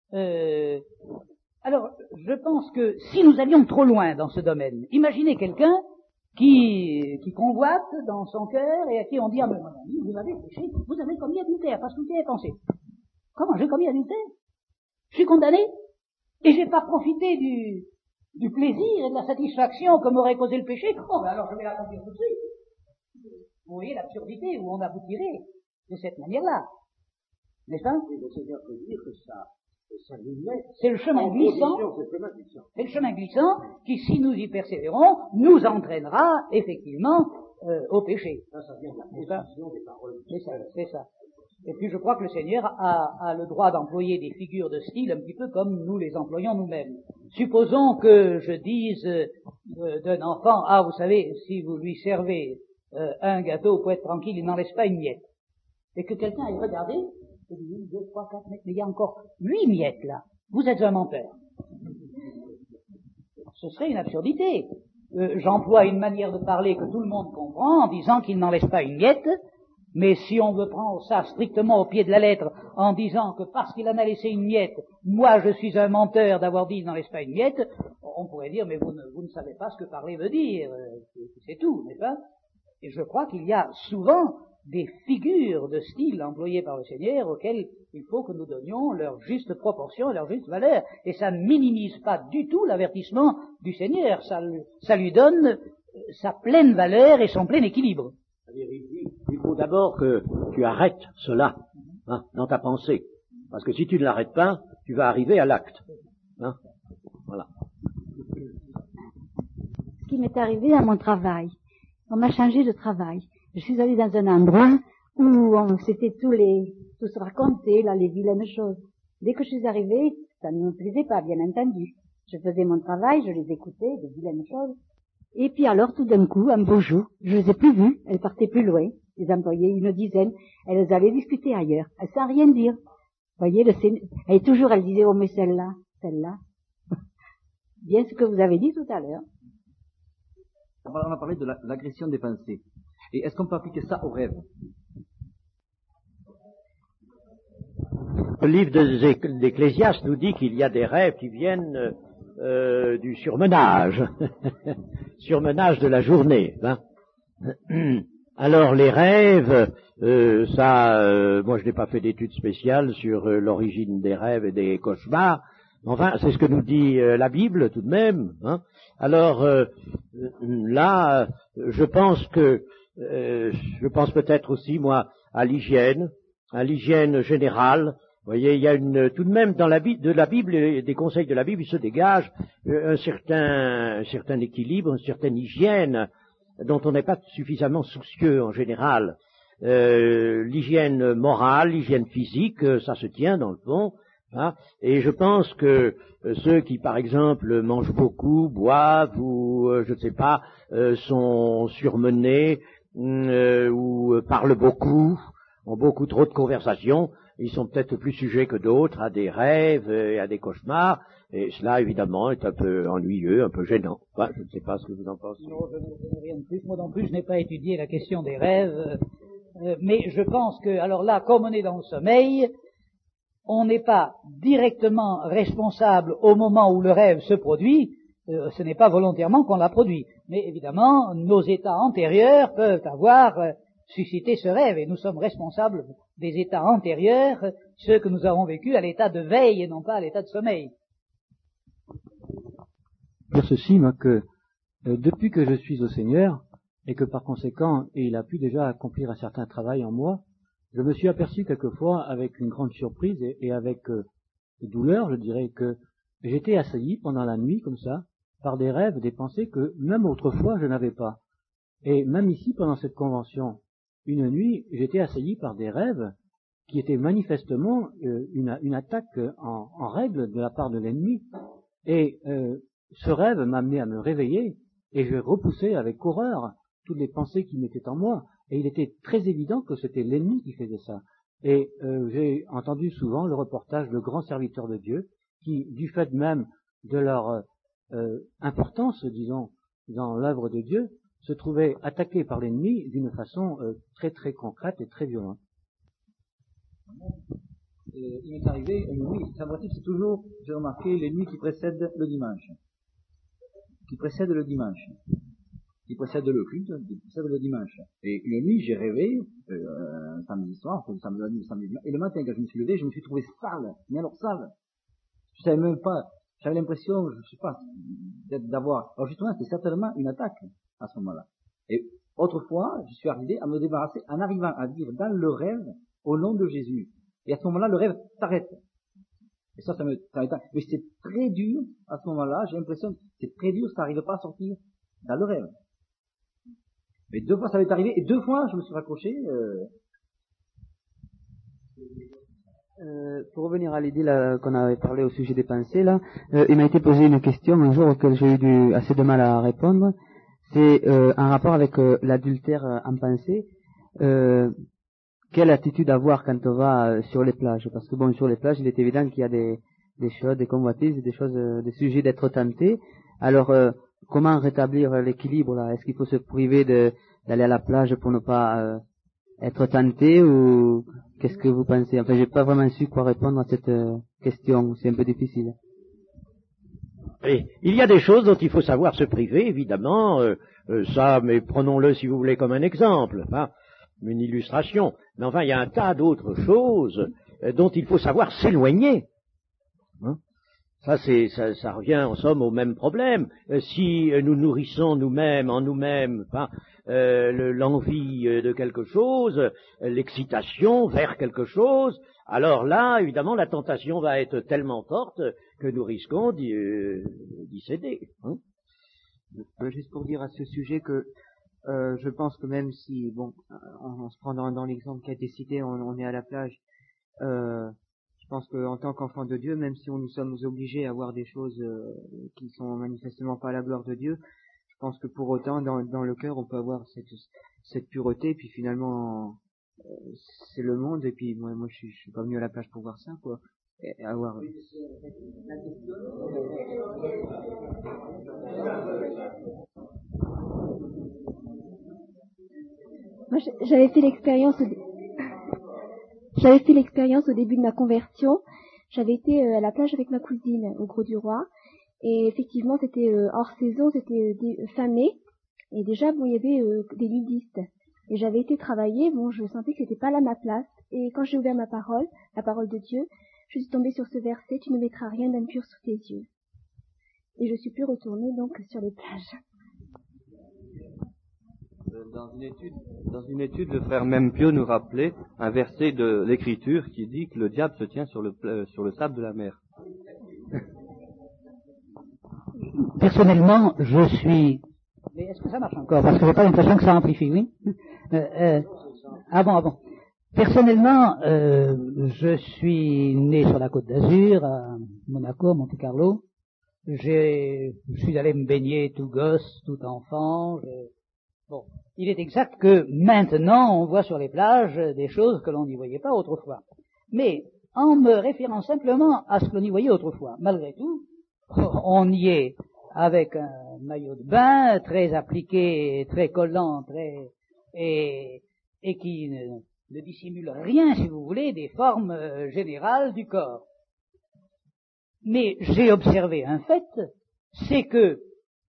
Alors, je pense que si nous allions trop loin dans ce domaine, imaginez quelqu'un qui convoite dans son cœur et à qui on dit, ah mais mon ami, vous avez péché, vous avez commis adultère parce que vous avez pensé. Comment j'ai commis adultère? Je suis condamné et j'ai pas profité du plaisir et de la satisfaction que m'aurait causé le péché. Oh, ben alors je vais l'accomplir tout de suite. Vous voyez l'absurdité où on aboutirait de cette manière-là. N'est-ce pas? C'est le chemin glissant. C'est le chemin glissant qui, si nous y persévérons, nous entraînera effectivement au péché. Ça vient de la confusion des paroles. C'est ça. Et puis je crois que le Seigneur a le droit d'employer des figures de style un petit peu comme nous les employons nous-mêmes. Supposons que je dise d'un enfant, ah vous savez, si vous lui servez un gâteau pour être tranquille, il n'en laisse pas une miette. Et que quelqu'un aille regarder, et dit 1, 2, 3, 4, mais il y a encore 8 miettes là. Vous êtes un menteur. Ce serait une absurdité. J'emploie une manière de parler que tout le monde comprend en disant qu'il n'en laisse pas une miette. Mais si on veut prendre ça strictement au pied de la lettre en disant que parce qu'il en a laissé une miette, moi je suis un menteur d'avoir dit il n'en laisse pas une miette, on pourrait dire mais vous ne savez pas ce que parler veut dire, c'est tout, n'est-ce pas? Et je crois qu'il y a souvent des figures de style employées par le Seigneur auxquelles il faut que nous donnions leur juste proportion et leur juste valeur. Et ça ne minimise pas du tout l'avertissement du Seigneur, ça lui donne sa pleine valeur et son plein équilibre. Il faut d'abord que tu arrêtes cela dans ta pensée. Parce que si tu ne l'arrêtes pas, tu vas arriver à l'acte. Voilà. Ce qui m'est arrivé à mon travail, on m'a changé de travail. Je suis allée dans un endroit où c'était tout se racontait, là, les vilaines choses. Dès que je suis arrivée, ça ne me plaisait pas, bien entendu. Je faisais mon travail, je les écoutais, des vilaines choses. Et puis alors, tout d'un coup, un beau jour, je les ai plus vues, elles partaient plus loin, les employés, une dizaine, elles allaient discuter ailleurs, elles sans rien dire. Vous voyez, et toujours elles disaient, oh mais celle-là, bien ce que vous avez dit tout à l'heure. On a parlé de l'agression des pensées. Et est-ce qu'on peut appliquer ça au rêve? Le livre d'Ecclésiaste nous dit qu'il y a des rêves qui viennent du surmenage, surmenage de la journée. Alors les rêves, moi je n'ai pas fait d'études spéciales sur l'origine des rêves et des cauchemars. Enfin, c'est ce que nous dit la Bible tout de même. Alors là, je pense peut-être aussi moi à l'hygiène générale. Vous voyez, il y a tout de même dans de la Bible et des conseils de la Bible, il se dégage un certain équilibre, une certaine hygiène dont on n'est pas suffisamment soucieux en général. L'hygiène morale, l'hygiène physique, ça se tient dans le fond. Et je pense que ceux qui, par exemple, mangent beaucoup, boivent ou, je ne sais pas, sont surmenés ou parlent beaucoup, ont beaucoup trop de conversations. Ils sont peut-être plus sujets que d'autres à des rêves et à des cauchemars, et cela évidemment est un peu ennuyeux, un peu gênant. Enfin, je ne sais pas ce que vous en pensez. Non, je ne rien de plus. Moi non plus, je n'ai pas étudié la question des rêves, mais je pense que, alors là, comme on est dans le sommeil, on n'est pas directement responsable au moment où le rêve se produit, ce n'est pas volontairement qu'on l'a produit. Mais évidemment, nos états antérieurs peuvent avoir suscité ce rêve, et nous sommes responsables des états antérieurs, ceux que nous avons vécus à l'état de veille et non pas à l'état de sommeil. Dire ceci, moi, que depuis que je suis au Seigneur, et que par conséquent, il a pu déjà accomplir un certain travail en moi, je me suis aperçu quelquefois, avec une grande surprise et avec douleur, je dirais, que j'étais assailli pendant la nuit, comme ça, par des rêves, des pensées que même autrefois je n'avais pas. Et même ici, pendant cette convention, une nuit, j'étais assailli par des rêves qui étaient manifestement une attaque en règle de la part de l'ennemi. Et ce rêve m'a amené à me réveiller, et je repoussais avec horreur toutes les pensées qui m'étaient en moi. Et il était très évident que c'était l'ennemi qui faisait ça. Et j'ai entendu souvent le reportage de grands serviteurs de Dieu qui, du fait même de leur importance, disons, dans l'œuvre de Dieu, se trouvaient attaqués par l'ennemi d'une façon très très concrète et très violente. Il m'est arrivé, oui, ça me c'est toujours, j'ai remarqué, les nuits qui précèdent le dimanche. Qui précèdent le dimanche. Qui précèdent le culte, qui précèdent le dimanche. Et une nuit, j'ai rêvé, un samedi soir, samedi, et le matin, quand je me suis levé, je me suis trouvé sale, mais alors sale. Je savais même pas, j'avais l'impression, je sais pas, d'avoir, alors justement, c'était certainement une attaque, à ce moment-là. Et autrefois, je suis arrivé à me débarrasser, en arrivant à dire dans le rêve, au nom de Jésus. Et à ce moment-là, le rêve s'arrête. Et ça mais c'est très dur, à ce moment-là, j'ai l'impression que c'est très dur, ça n'arrive pas à sortir dans le rêve. Mais 2 fois ça m'est arrivé, et 2 fois je me suis raccroché. Pour revenir à l'idée qu'on avait parlé au sujet des pensées, là, il m'a été posé une question un jour auquel j'ai eu assez de mal à répondre. C'est en rapport avec l'adultère en pensée. Quelle attitude avoir quand on va sur les plages? Parce que bon, sur les plages, il est évident qu'il y a des choses, des convoitises, des choses, des sujets d'être tentés. Alors, comment rétablir l'équilibre là? Est-ce qu'il faut se priver d'aller à la plage pour ne pas être tenté, ou qu'est-ce que vous pensez? Enfin, j'ai pas vraiment su quoi répondre à cette question. C'est un peu difficile. Et il y a des choses dont il faut savoir se priver, évidemment. Ça, mais prenons-le si vous voulez comme un exemple. Hein, une illustration. Mais enfin, il y a un tas d'autres choses dont il faut savoir s'éloigner. Hein, ça revient en somme au même problème. Si nous nourrissons nous-mêmes, en nous-mêmes, l'envie de quelque chose, l'excitation vers quelque chose, alors là, évidemment, la tentation va être tellement forte que nous risquons d'y céder. Hein. Juste pour dire à ce sujet que je pense que même si, bon, on se prend dans l'exemple qui a été cité, on est à la plage, je pense qu'en tant qu'enfant de Dieu, même si nous sommes obligés à voir des choses qui sont manifestement pas à la gloire de Dieu, je pense que pour autant, dans le cœur, on peut avoir cette pureté, puis finalement, c'est le monde, et puis moi je suis pas venu à la plage pour voir ça, quoi. Et avoir... Moi, j'avais fait l'expérience au début de ma conversion. J'avais été à la plage avec ma cousine au Gros du Roi, et effectivement c'était hors saison, c'était fin mai, et déjà bon il y avait des nudistes, et j'avais été travailler, bon je sentais que c'était pas là ma place, et quand j'ai ouvert ma parole, la parole de Dieu, je suis tombée sur ce verset: tu ne mettras rien d'impur sous tes yeux, et je suis plus retournée donc sur les plages. Dans une étude, le frère Mempio nous rappelait un verset de l'Écriture qui dit que le diable se tient sur le sable de la mer. Personnellement, je suis... Mais est-ce que ça marche encore? Parce que j'ai pas l'impression que ça amplifie, oui. Ah bon. Personnellement, je suis né sur la Côte d'Azur, à Monaco, Monte-Carlo. je suis allé me baigner tout gosse, tout enfant. Bon, il est exact que maintenant on voit sur les plages des choses que l'on n'y voyait pas autrefois. Mais en me référant simplement à ce que l'on y voyait autrefois, malgré tout, on y est avec un maillot de bain très appliqué, très collant, et qui ne dissimule rien, si vous voulez, des formes générales du corps. Mais j'ai observé un fait, c'est que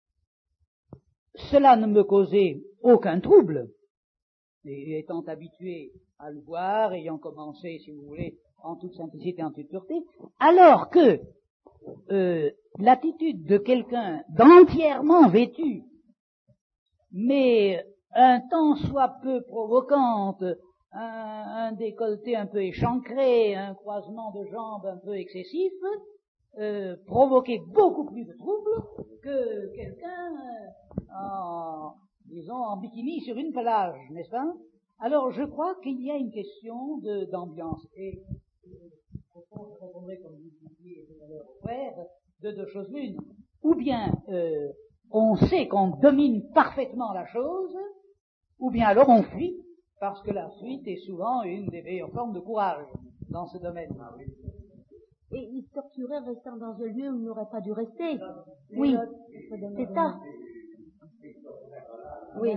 cela ne me causait aucun trouble, et étant habitué à le voir, ayant commencé, si vous voulez, en toute simplicité, en toute pureté, alors que l'attitude de quelqu'un d'entièrement vêtu, mais un tant soit peu provocante, un décolleté un peu échancré, un croisement de jambes un peu excessif, provoquait beaucoup plus de troubles que quelqu'un en bikini sur une plage, n'est-ce pas? Alors je crois qu'il y a une question d'ambiance. Et au fond, je répondrai comme vous disiez tout à l'heure au frère, de deux choses l'une. Ou bien on sait qu'on domine parfaitement la chose, ou bien alors on fuit, parce que la fuite est souvent une des meilleures formes de courage dans ce domaine. Et il torturait restant dans un lieu où il n'aurait pas dû rester. Oui, c'est ça. Oui.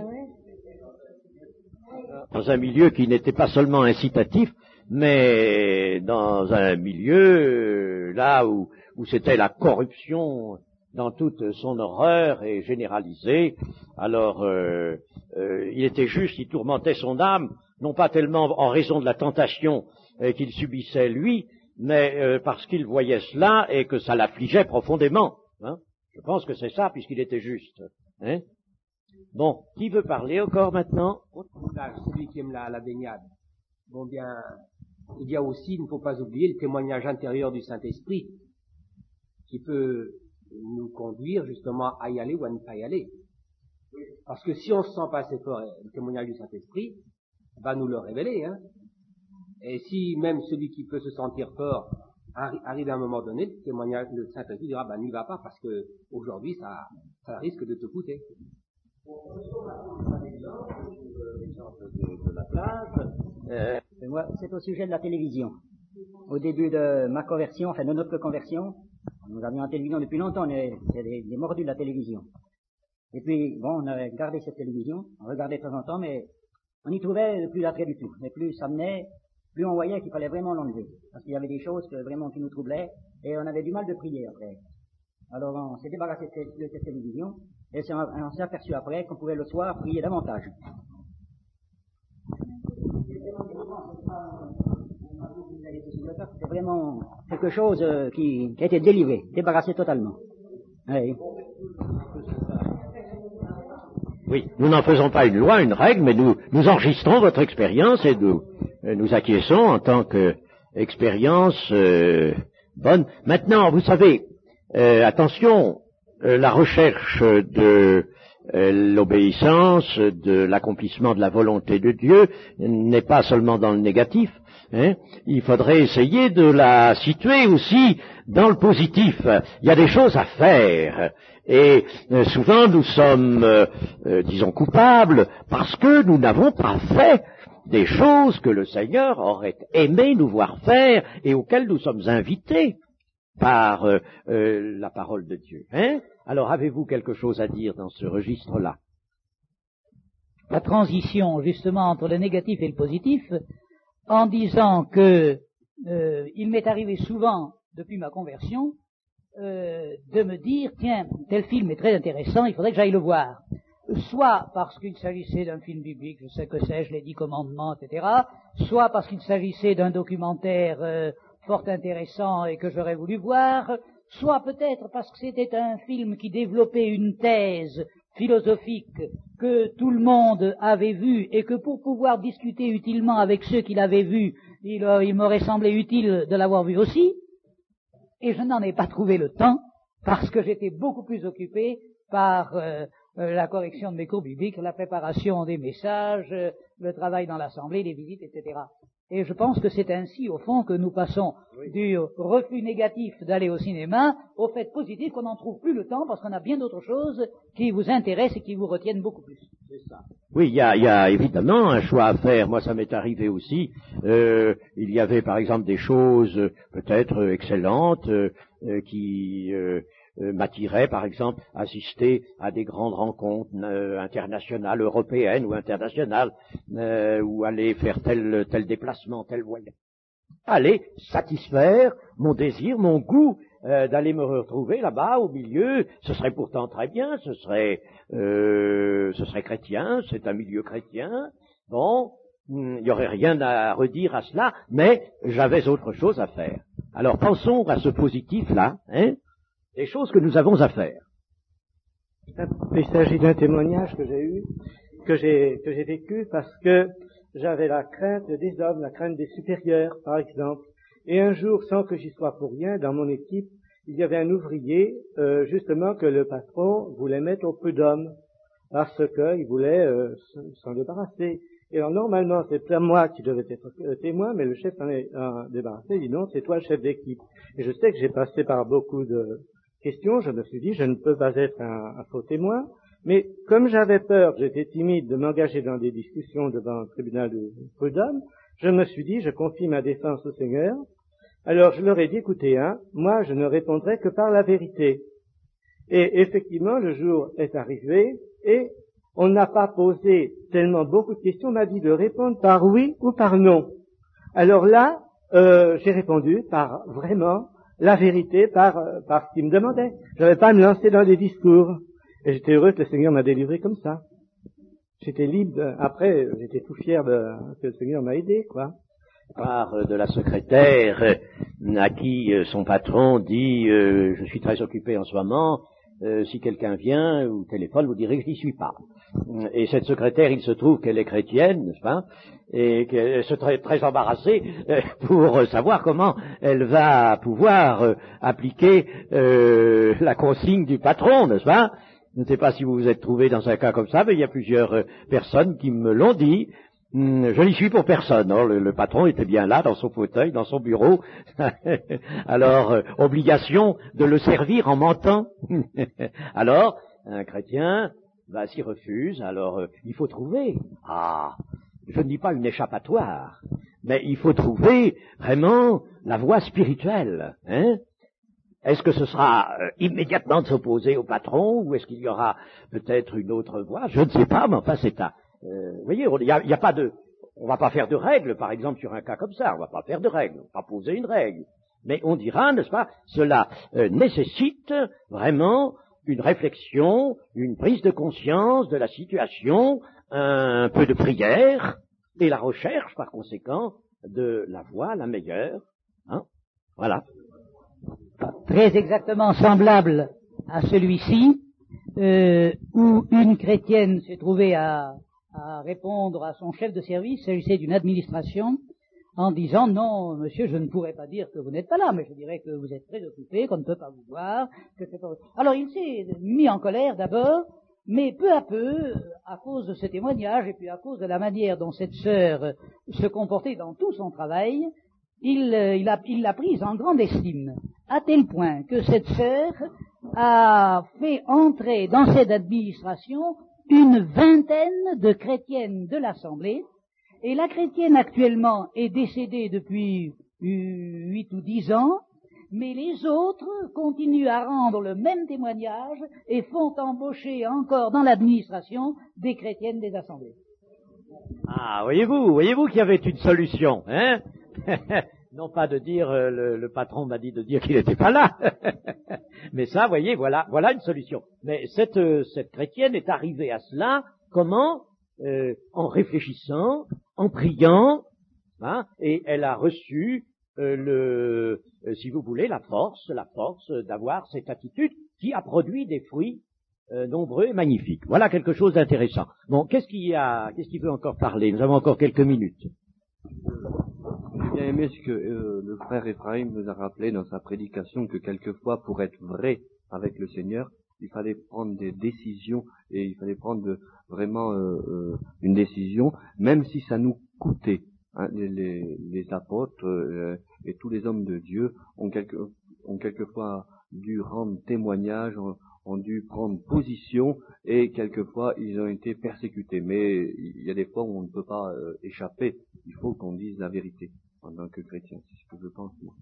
Dans un milieu qui n'était pas seulement incitatif, mais dans un milieu là où c'était la corruption dans toute son horreur et généralisée. Alors il était juste, il tourmentait son âme, non pas tellement en raison de la tentation qu'il subissait lui, mais parce qu'il voyait cela et que ça l'affligeait profondément. Hein. Je pense que c'est ça, puisqu'il était juste. Hein. Bon, qui veut parler encore maintenant? Celui qui aime la baignade. Bon bien, il y a aussi, il ne faut pas oublier, le témoignage intérieur du Saint-Esprit, qui peut nous conduire justement à y aller ou à ne pas y aller. Parce que si on se sent pas assez fort, le témoignage du Saint-Esprit va nous le révéler. Hein. Et si même celui qui peut se sentir fort arrive à un moment donné, le témoignage du Saint-Esprit dira, n'y va pas parce que aujourd'hui ça risque de te coûter. Moi, c'est au sujet de la télévision. Au début de ma conversion, enfin de notre conversion, nous avions la télévision depuis longtemps, on est des mordus de la télévision. Et puis, bon, on a gardé cette télévision, on regardait de temps en temps, mais on n'y trouvait plus d'attrait du tout. Mais plus ça menait, plus on voyait qu'il fallait vraiment l'enlever. Parce qu'il y avait des choses vraiment qui nous troublaient, et on avait du mal de prier après. Alors on s'est débarrassé de cette télévision, et on s'est aperçu après qu'on pouvait le soir prier davantage. C'est vraiment quelque chose qui a été délivré, débarrassé totalement. Oui. Oui, nous n'en faisons pas une loi, une règle, mais nous enregistrons votre expérience et nous acquiesçons en tant qu'expérience bonne. Maintenant, vous savez, attention, la recherche de l'obéissance, de l'accomplissement de la volonté de Dieu n'est pas seulement dans le négatif. Hein, il faudrait essayer de la situer aussi dans le positif. Il y a des choses à faire et souvent nous sommes, disons, coupables parce que nous n'avons pas fait des choses que le Seigneur aurait aimé nous voir faire et auxquelles nous sommes invités par la parole de Dieu. Hein? Alors avez-vous quelque chose à dire dans ce registre-là? La transition justement entre le négatif et le positif, en disant que il m'est arrivé souvent, depuis ma conversion, de me dire, tiens, tel film est très intéressant, il faudrait que j'aille le voir. Soit parce qu'il s'agissait d'un film biblique, je sais que c'est, les 10 commandements, etc., soit parce qu'il s'agissait d'un documentaire fort intéressant et que j'aurais voulu voir, soit peut-être parce que c'était un film qui développait une thèse philosophique que tout le monde avait vue et que pour pouvoir discuter utilement avec ceux qui l'avaient vu, il m'aurait semblé utile de l'avoir vu aussi, et je n'en ai pas trouvé le temps parce que j'étais beaucoup plus occupé par la correction de mes cours bibliques, la préparation des messages, le travail dans l'assemblée, les visites, etc. Et je pense que c'est ainsi, au fond, que nous passons du refus négatif d'aller au cinéma au fait positif qu'on n'en trouve plus le temps parce qu'on a bien d'autres choses qui vous intéressent et qui vous retiennent beaucoup plus. C'est ça. Oui, il y a évidemment un choix à faire. Moi, ça m'est arrivé aussi. Il y avait, par exemple, des choses peut-être excellentes qui m'attiraient, par exemple, assister à des grandes rencontres internationales, européennes ou internationales, ou aller faire tel déplacement, tel voyage. Aller satisfaire mon désir, mon goût d'aller me retrouver là-bas au milieu. Ce serait pourtant très bien, ce serait chrétien, c'est un milieu chrétien. Bon, il n'y aurait rien à redire à cela, mais j'avais autre chose à faire. Alors pensons à ce positif-là, hein, des choses que nous avons à faire. Il s'agit d'un témoignage que j'ai eu, que j'ai vécu parce que j'avais la crainte des hommes, la crainte des supérieurs, par exemple. Et un jour, sans que j'y sois pour rien, dans mon équipe, il y avait un ouvrier, justement, que le patron voulait mettre au prud'homme, parce qu'il voulait s'en débarrasser. Et alors, normalement, c'est pas moi qui devais être témoin, mais le chef s'en est débarrassé. Il dit non, c'est toi le chef d'équipe. Et je sais que j'ai passé par beaucoup de questions. Je me suis dit, je ne peux pas être un faux témoin. Mais comme j'avais peur, j'étais timide de m'engager dans des discussions devant un tribunal de prud'homme, je me suis dit, je confie ma défense au Seigneur. Alors je leur ai dit, écoutez, moi je ne répondrai que par la vérité. Et effectivement, le jour est arrivé et on n'a pas posé tellement beaucoup de questions, on m'a dit de répondre par oui ou par non. Alors là, j'ai répondu par vraiment la vérité, par ce qu'il me demandait. Je n'avais pas à me lancer dans des discours. Et j'étais heureux que le Seigneur m'a délivré comme ça. J'étais libre. Après, j'étais tout fier que le Seigneur m'a aidé, quoi. Part de la secrétaire à qui son patron dit je suis très occupé en ce moment, si quelqu'un vient ou téléphone, vous direz que je n'y suis pas. Et cette secrétaire, il se trouve qu'elle est chrétienne, n'est-ce pas, et qu'elle se trouve très embarrassée pour savoir comment elle va pouvoir appliquer la consigne du patron, n'est-ce pas. Je ne sais pas si vous vous êtes trouvé dans un cas comme ça, mais il y a plusieurs personnes qui me l'ont dit. Je n'y suis pour personne. Non, le patron était bien là, dans son fauteuil, dans son bureau. Alors, obligation de le servir en mentant. Alors, un chrétien s'y refuse. Alors, il faut trouver. Je ne dis pas une échappatoire, mais il faut trouver vraiment la voie spirituelle. Hein. Est-ce que ce sera immédiatement de s'opposer au patron, ou est-ce qu'il y aura peut-être une autre voie? Je ne sais pas, mais enfin c'est vous voyez, il y a pas de, on va pas faire de règles, par exemple sur un cas comme ça, on va pas faire de règles, on va pas poser une règle. Mais on dira, n'est-ce pas, cela nécessite vraiment une réflexion, une prise de conscience de la situation, un peu de prière, et la recherche, par conséquent, de la voie la meilleure. Hein, voilà. Très exactement semblable à celui-ci, où une chrétienne s'est trouvée à répondre à son chef de service, s'agissait d'une administration, en disant non, monsieur, je ne pourrais pas dire que vous n'êtes pas là, mais je dirais que vous êtes très occupé, qu'on ne peut pas vous voir, que c'est pas... Alors il s'est mis en colère d'abord, mais peu à peu, à cause de ce témoignage et puis à cause de la manière dont cette sœur se comportait dans tout son travail, il l'a prise en grande estime, à tel point que cette sœur a fait entrer dans cette administration une vingtaine de chrétiennes de l'Assemblée, et la chrétienne actuellement est décédée depuis 8 ou 10 ans, mais les autres continuent à rendre le même témoignage et font embaucher encore dans l'administration des chrétiennes des assemblées. Voyez-vous qu'il y avait une solution, hein. Non pas de dire, le patron m'a dit de dire qu'il n'était pas là, mais ça, voyez, voilà une solution. Mais cette chrétienne est arrivée à cela, comment? En réfléchissant, en priant, hein, et elle a reçu si vous voulez, la force d'avoir cette attitude qui a produit des fruits nombreux et magnifiques. Voilà quelque chose d'intéressant. Bon, qu'est-ce qui veut encore parler? Nous avons encore quelques minutes. J'ai bien aimé ce que le frère Ephraim nous a rappelé dans sa prédication, que quelquefois, pour être vrai avec le Seigneur, il fallait prendre des décisions, et il fallait prendre vraiment une décision, même si ça nous coûtait. Hein, les apôtres et tous les hommes de Dieu ont quelquefois dû rendre témoignage, ont dû prendre position, et quelquefois ils ont été persécutés. Mais il y a des fois où on ne peut pas échapper. Il faut qu'on dise la vérité en tant que chrétien. C'est ce que je pense, moi.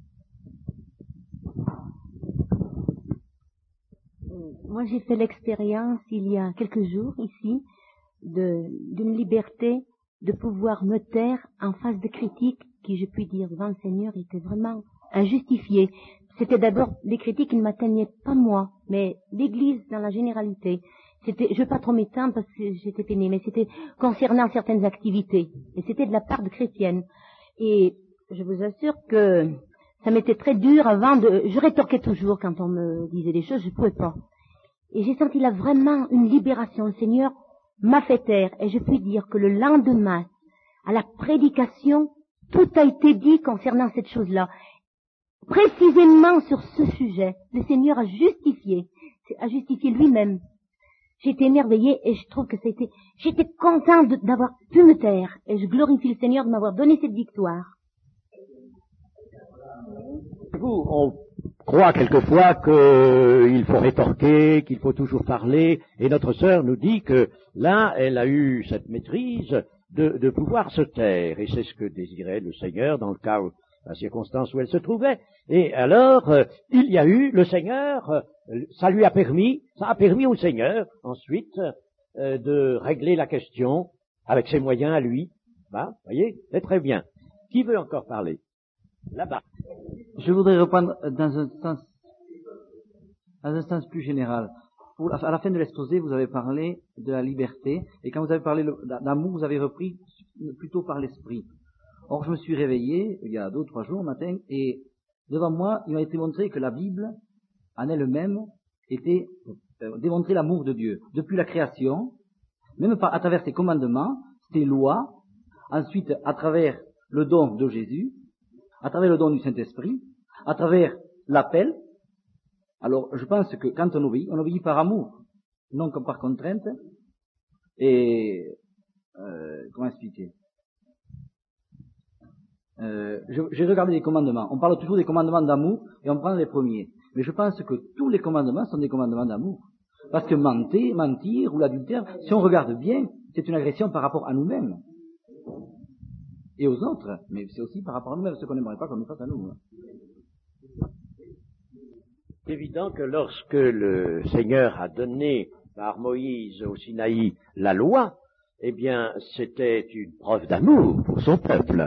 Moi, j'ai fait l'expérience il y a quelques jours ici d'une liberté de pouvoir me taire en face de critiques qui, je puis dire, devant le Seigneur, étaient vraiment injustifiées. C'était d'abord des critiques qui ne m'atteignaient pas moi, mais l'Église dans la généralité. Je ne vais pas trop m'étendre parce que j'étais peinée, mais c'était concernant certaines activités. Et c'était de la part de chrétiennes. Et je vous assure que ça m'était très dur je rétorquais toujours quand on me disait des choses, je ne pouvais pas. Et j'ai senti là vraiment une libération. Le Seigneur m'a fait taire. Et je puis dire que le lendemain, à la prédication, tout a été dit concernant cette chose-là. Précisément sur ce sujet, le Seigneur a justifié lui-même. J'étais émerveillée et je trouve que j'étais contente d'avoir pu me taire. Et je glorifie le Seigneur de m'avoir donné cette victoire. On croit quelquefois qu'il faut rétorquer, qu'il faut toujours parler, et notre sœur nous dit que là, elle a eu cette maîtrise de pouvoir se taire, et c'est ce que désirait le Seigneur dans le cas où, la circonstance où elle se trouvait. Et alors, il y a eu le Seigneur, ça a permis au Seigneur ensuite de régler la question avec ses moyens à lui. Vous voyez, c'est très bien. Qui veut encore parler? Là-bas. Je voudrais reprendre dans un sens plus général. À la fin de l'exposé, vous avez parlé de la liberté, et quand vous avez parlé d'amour, vous avez repris plutôt par l'esprit. Or, je me suis réveillé, il y a 2 ou 3 jours, matin, et devant moi, il m'a été montré que la Bible, en elle-même, démontrait l'amour de Dieu. Depuis la création, même à travers ses commandements, ses lois, ensuite à travers le don de Jésus, à travers le don du Saint-Esprit, à travers l'appel. Alors, je pense que quand on obéit par amour, non comme par contrainte. Et comment expliquer? J'ai regardé les commandements. On parle toujours des commandements d'amour et on prend les premiers. Mais je pense que tous les commandements sont des commandements d'amour. Parce que mentir ou l'adultère, si on regarde bien, c'est une agression par rapport à nous-mêmes. Et aux autres, mais c'est aussi par rapport à nous-mêmes, ce qu'on n'aimerait pas qu'on nous fasse à nous. C'est évident que lorsque le Seigneur a donné par Moïse au Sinaï la loi, eh bien, c'était une preuve d'amour pour son peuple.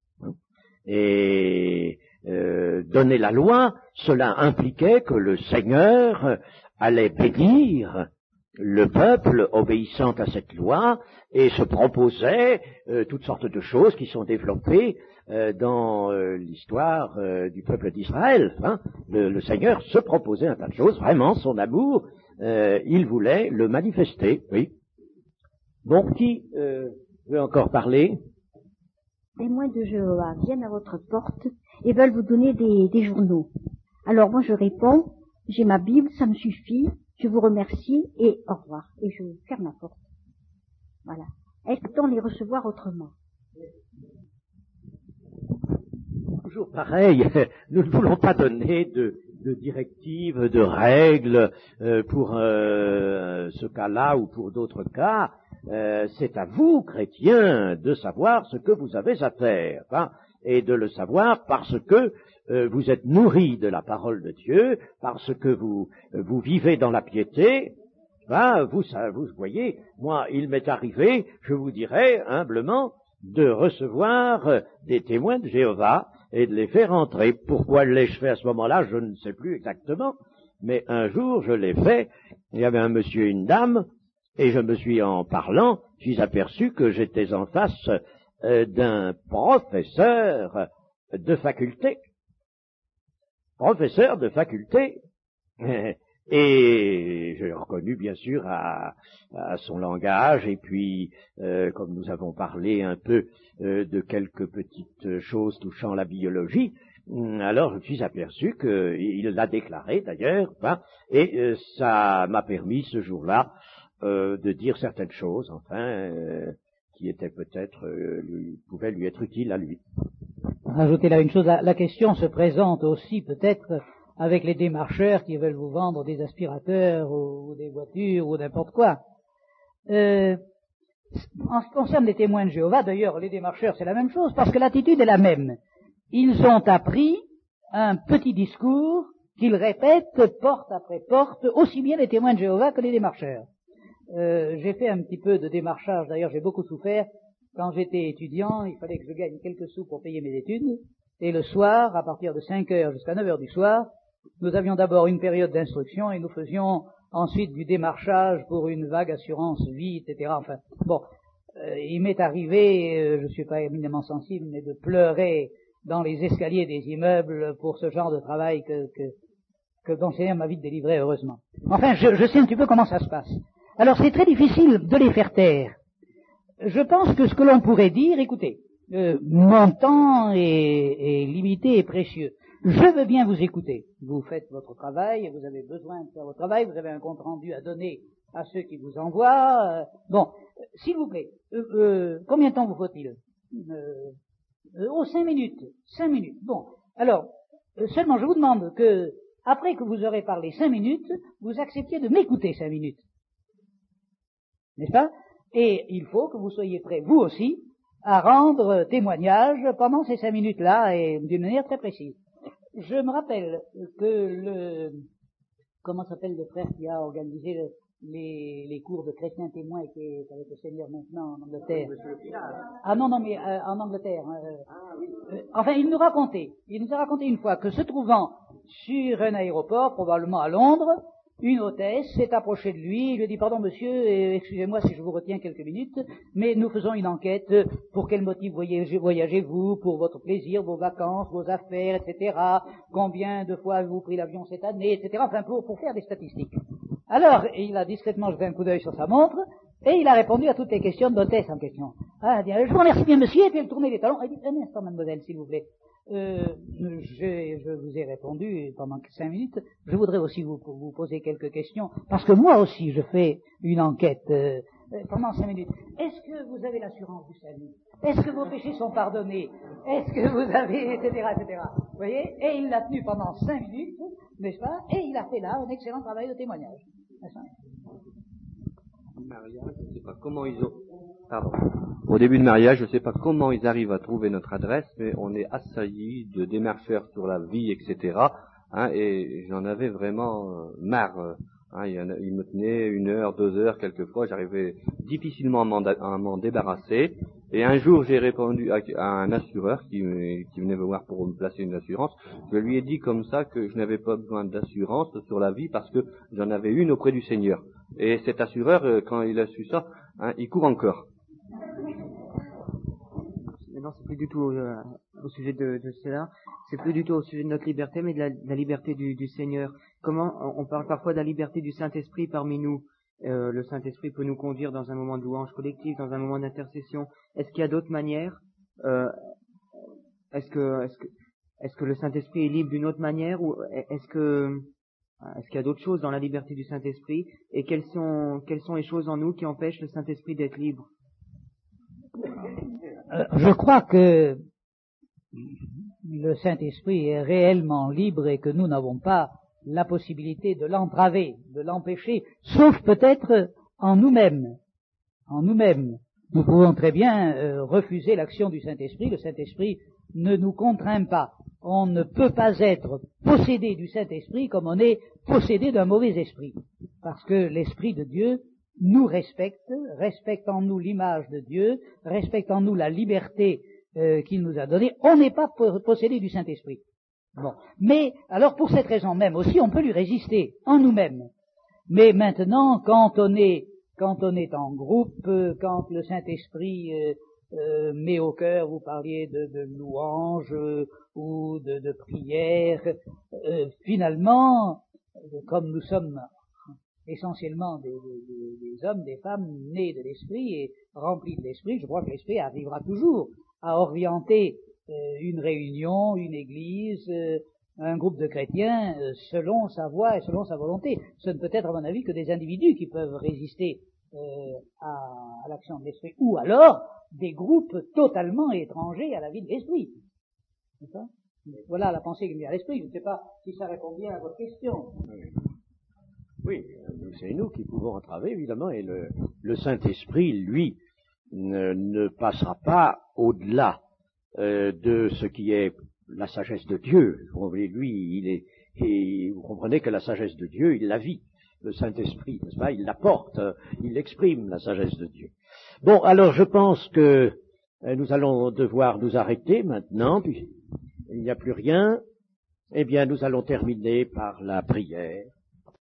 Et donner la loi, cela impliquait que le Seigneur allait bénir le peuple obéissant à cette loi et se proposait toutes sortes de choses qui sont développées dans l'histoire du peuple d'Israël. Le Seigneur se proposait un tas de choses, vraiment son amour, il voulait le manifester, oui. Bon, qui veut encore parler? Les témoins de Jéhovah viennent à votre porte et veulent vous donner des journaux. Alors moi je réponds, j'ai ma Bible, ça me suffit, je vous remercie et au revoir. Et je ferme la porte. Voilà. Est-on les recevoir autrement? Toujours pareil, nous ne voulons pas donner de directives, de règles pour ce cas-là ou pour d'autres cas. C'est à vous, chrétiens, de savoir ce que vous avez à faire, et de le savoir parce que vous êtes nourris de la parole de Dieu, parce que vous vivez dans la piété. Vous voyez, moi, il m'est arrivé, je vous dirais humblement, de recevoir des témoins de Jéhovah et de les faire entrer. Pourquoi l'ai-je fait à ce moment-là, je ne sais plus exactement, mais un jour je l'ai fait, il y avait un monsieur et une dame, et je me suis, en parlant, suis aperçu que j'étais en face d'un professeur de faculté. Professeur de faculté. Et j'ai reconnu bien sûr à son langage, et puis comme nous avons parlé un peu de quelques petites choses touchant la biologie, alors je me suis aperçu qu'il l'a déclaré d'ailleurs, et ça m'a permis ce jour-là de dire certaines choses, qui était peut-être pouvait lui être utile à lui. Rajoutez là une chose, la question se présente aussi peut-être avec les démarcheurs qui veulent vous vendre des aspirateurs ou des voitures ou n'importe quoi. En ce qui concerne les témoins de Jéhovah, d'ailleurs, les démarcheurs, c'est la même chose, parce que l'attitude est la même. Ils ont appris un petit discours qu'ils répètent porte après porte, aussi bien les témoins de Jéhovah que les démarcheurs. J'ai fait un petit peu de démarchage, d'ailleurs j'ai beaucoup souffert. Quand j'étais étudiant, il fallait que je gagne quelques sous pour payer mes études, et le soir, à partir de 5 heures jusqu'à 9 heures du soir, nous avions d'abord une période d'instruction et nous faisions ensuite du démarchage pour une vague assurance vie, etc. Enfin, bon, il m'est arrivé, je suis pas éminemment sensible, mais de pleurer dans les escaliers des immeubles pour ce genre de travail dont le Seigneur m'a vite délivré, heureusement. Enfin, je sais un petit peu comment ça se passe. Alors, c'est très difficile de les faire taire. Je pense que ce que l'on pourrait dire, écoutez, mon temps est limité et précieux. Je veux bien vous écouter. Vous faites votre travail, vous avez besoin de faire votre travail, vous avez un compte rendu à donner à ceux qui vous envoient. Bon, s'il vous plaît, combien de temps vous faut-il 5 minutes. 5 minutes. Bon, alors, seulement je vous demande que, après que vous aurez parlé 5 minutes, vous acceptiez de m'écouter 5 minutes. N'est-ce pas? Et il faut que vous soyez prêts, vous aussi, à rendre témoignage pendant ces 5 minutes-là et d'une manière très précise. Je me rappelle que comment s'appelle le frère qui a organisé les cours de chrétiens témoins qui est avec le Seigneur maintenant en Angleterre. Ah non, mais en Angleterre. Enfin, il nous a raconté une fois que se trouvant sur un aéroport, probablement à Londres, une hôtesse s'est approchée de lui, lui a dit « Pardon monsieur, excusez-moi si je vous retiens quelques minutes, mais nous faisons une enquête, pour quel motif voyagez-vous, pour votre plaisir, vos vacances, vos affaires, etc. Combien de fois avez-vous pris l'avion cette année, etc. » Enfin, pour faire des statistiques. Alors, il a discrètement jeté un coup d'œil sur sa montre, et il a répondu à toutes les questions de l'hôtesse en question. Ah, je vous remercie bien monsieur, et puis elle tournait les talons, elle dit « Un instant mademoiselle, s'il vous plaît. Je vous ai répondu pendant 5 minutes. Je voudrais aussi vous poser quelques questions, parce que moi aussi je fais une enquête pendant 5 minutes. Est-ce que vous avez l'assurance du salut? Est-ce que vos péchés sont pardonnés? Est-ce que vous avez, etc., etc. Vous voyez? Et il l'a tenu pendant 5 minutes, n'est-ce pas? Et il a fait là un excellent travail de témoignage. Mariage, je ne sais pas comment ils ont... Pardon. Au début de mariage, je ne sais pas comment ils arrivent à trouver notre adresse, mais on est assaillis de démarcheurs sur la vie, etc. Et j'en avais vraiment marre. Ils me tenaient 1 heure, 2 heures, quelquefois, j'arrivais difficilement à m'en débarrasser. Et un jour, j'ai répondu à un assureur qui venait me voir pour me placer une assurance. Je lui ai dit comme ça que je n'avais pas besoin d'assurance sur la vie parce que j'en avais une auprès du Seigneur. Et cet assureur, quand il a su ça, il court encore. Non, c'est plus du tout au sujet de cela. C'est plus du tout au sujet de notre liberté, mais de la liberté du Seigneur. Comment on parle parfois de la liberté du Saint-Esprit parmi nous. Le Saint-Esprit peut nous conduire dans un moment de louange collective, dans un moment d'intercession. Est-ce qu'il y a d'autres manières? Est-ce que le Saint-Esprit est libre d'une autre manière, ou est-ce qu'il y a d'autres choses dans la liberté du Saint-Esprit? Et quelles sont les choses en nous qui empêchent le Saint-Esprit d'être libre? Je crois que le Saint-Esprit est réellement libre et que nous n'avons pas la possibilité de l'entraver, de l'empêcher, sauf peut-être en nous-mêmes. En nous-mêmes. Nous pouvons très bien refuser l'action du Saint-Esprit. Le Saint-Esprit ne nous contraint pas. On ne peut pas être possédé du Saint-Esprit comme on est possédé d'un mauvais esprit. Parce que l'Esprit de Dieu nous respecte en nous l'image de Dieu, respecte en nous la liberté qu'il nous a donnée. On n'est pas possédé du Saint-Esprit. Bon. Mais, alors pour cette raison même aussi, on peut lui résister en nous-mêmes. Mais maintenant, quand on est en groupe, quand le Saint-Esprit met au cœur, vous parliez de louange ou de prière, finalement, comme nous sommes essentiellement des hommes, des femmes nés de l'Esprit et remplis de l'Esprit, je crois que l'Esprit arrivera toujours à orienter une réunion, une église, un groupe de chrétiens selon sa voie et selon sa volonté. Ce ne peut être, à mon avis, que des individus qui peuvent résister à l'action de l'esprit, ou alors des groupes totalement étrangers à la vie de l'esprit. Voilà la pensée qui me vient à l'esprit. Je ne sais pas si ça répond bien à votre question. Oui, c'est nous qui pouvons entraver, évidemment, et le Saint-Esprit, lui, ne passera pas au-delà de ce qui est la sagesse de Dieu. Lui, vous comprenez que la sagesse de Dieu, il la vit. Le Saint-Esprit, n'est-ce pas? Il la porte, il exprime la sagesse de Dieu. Bon, alors je pense que nous allons devoir nous arrêter maintenant, puis il n'y a plus rien. Eh bien, nous allons terminer par la prière.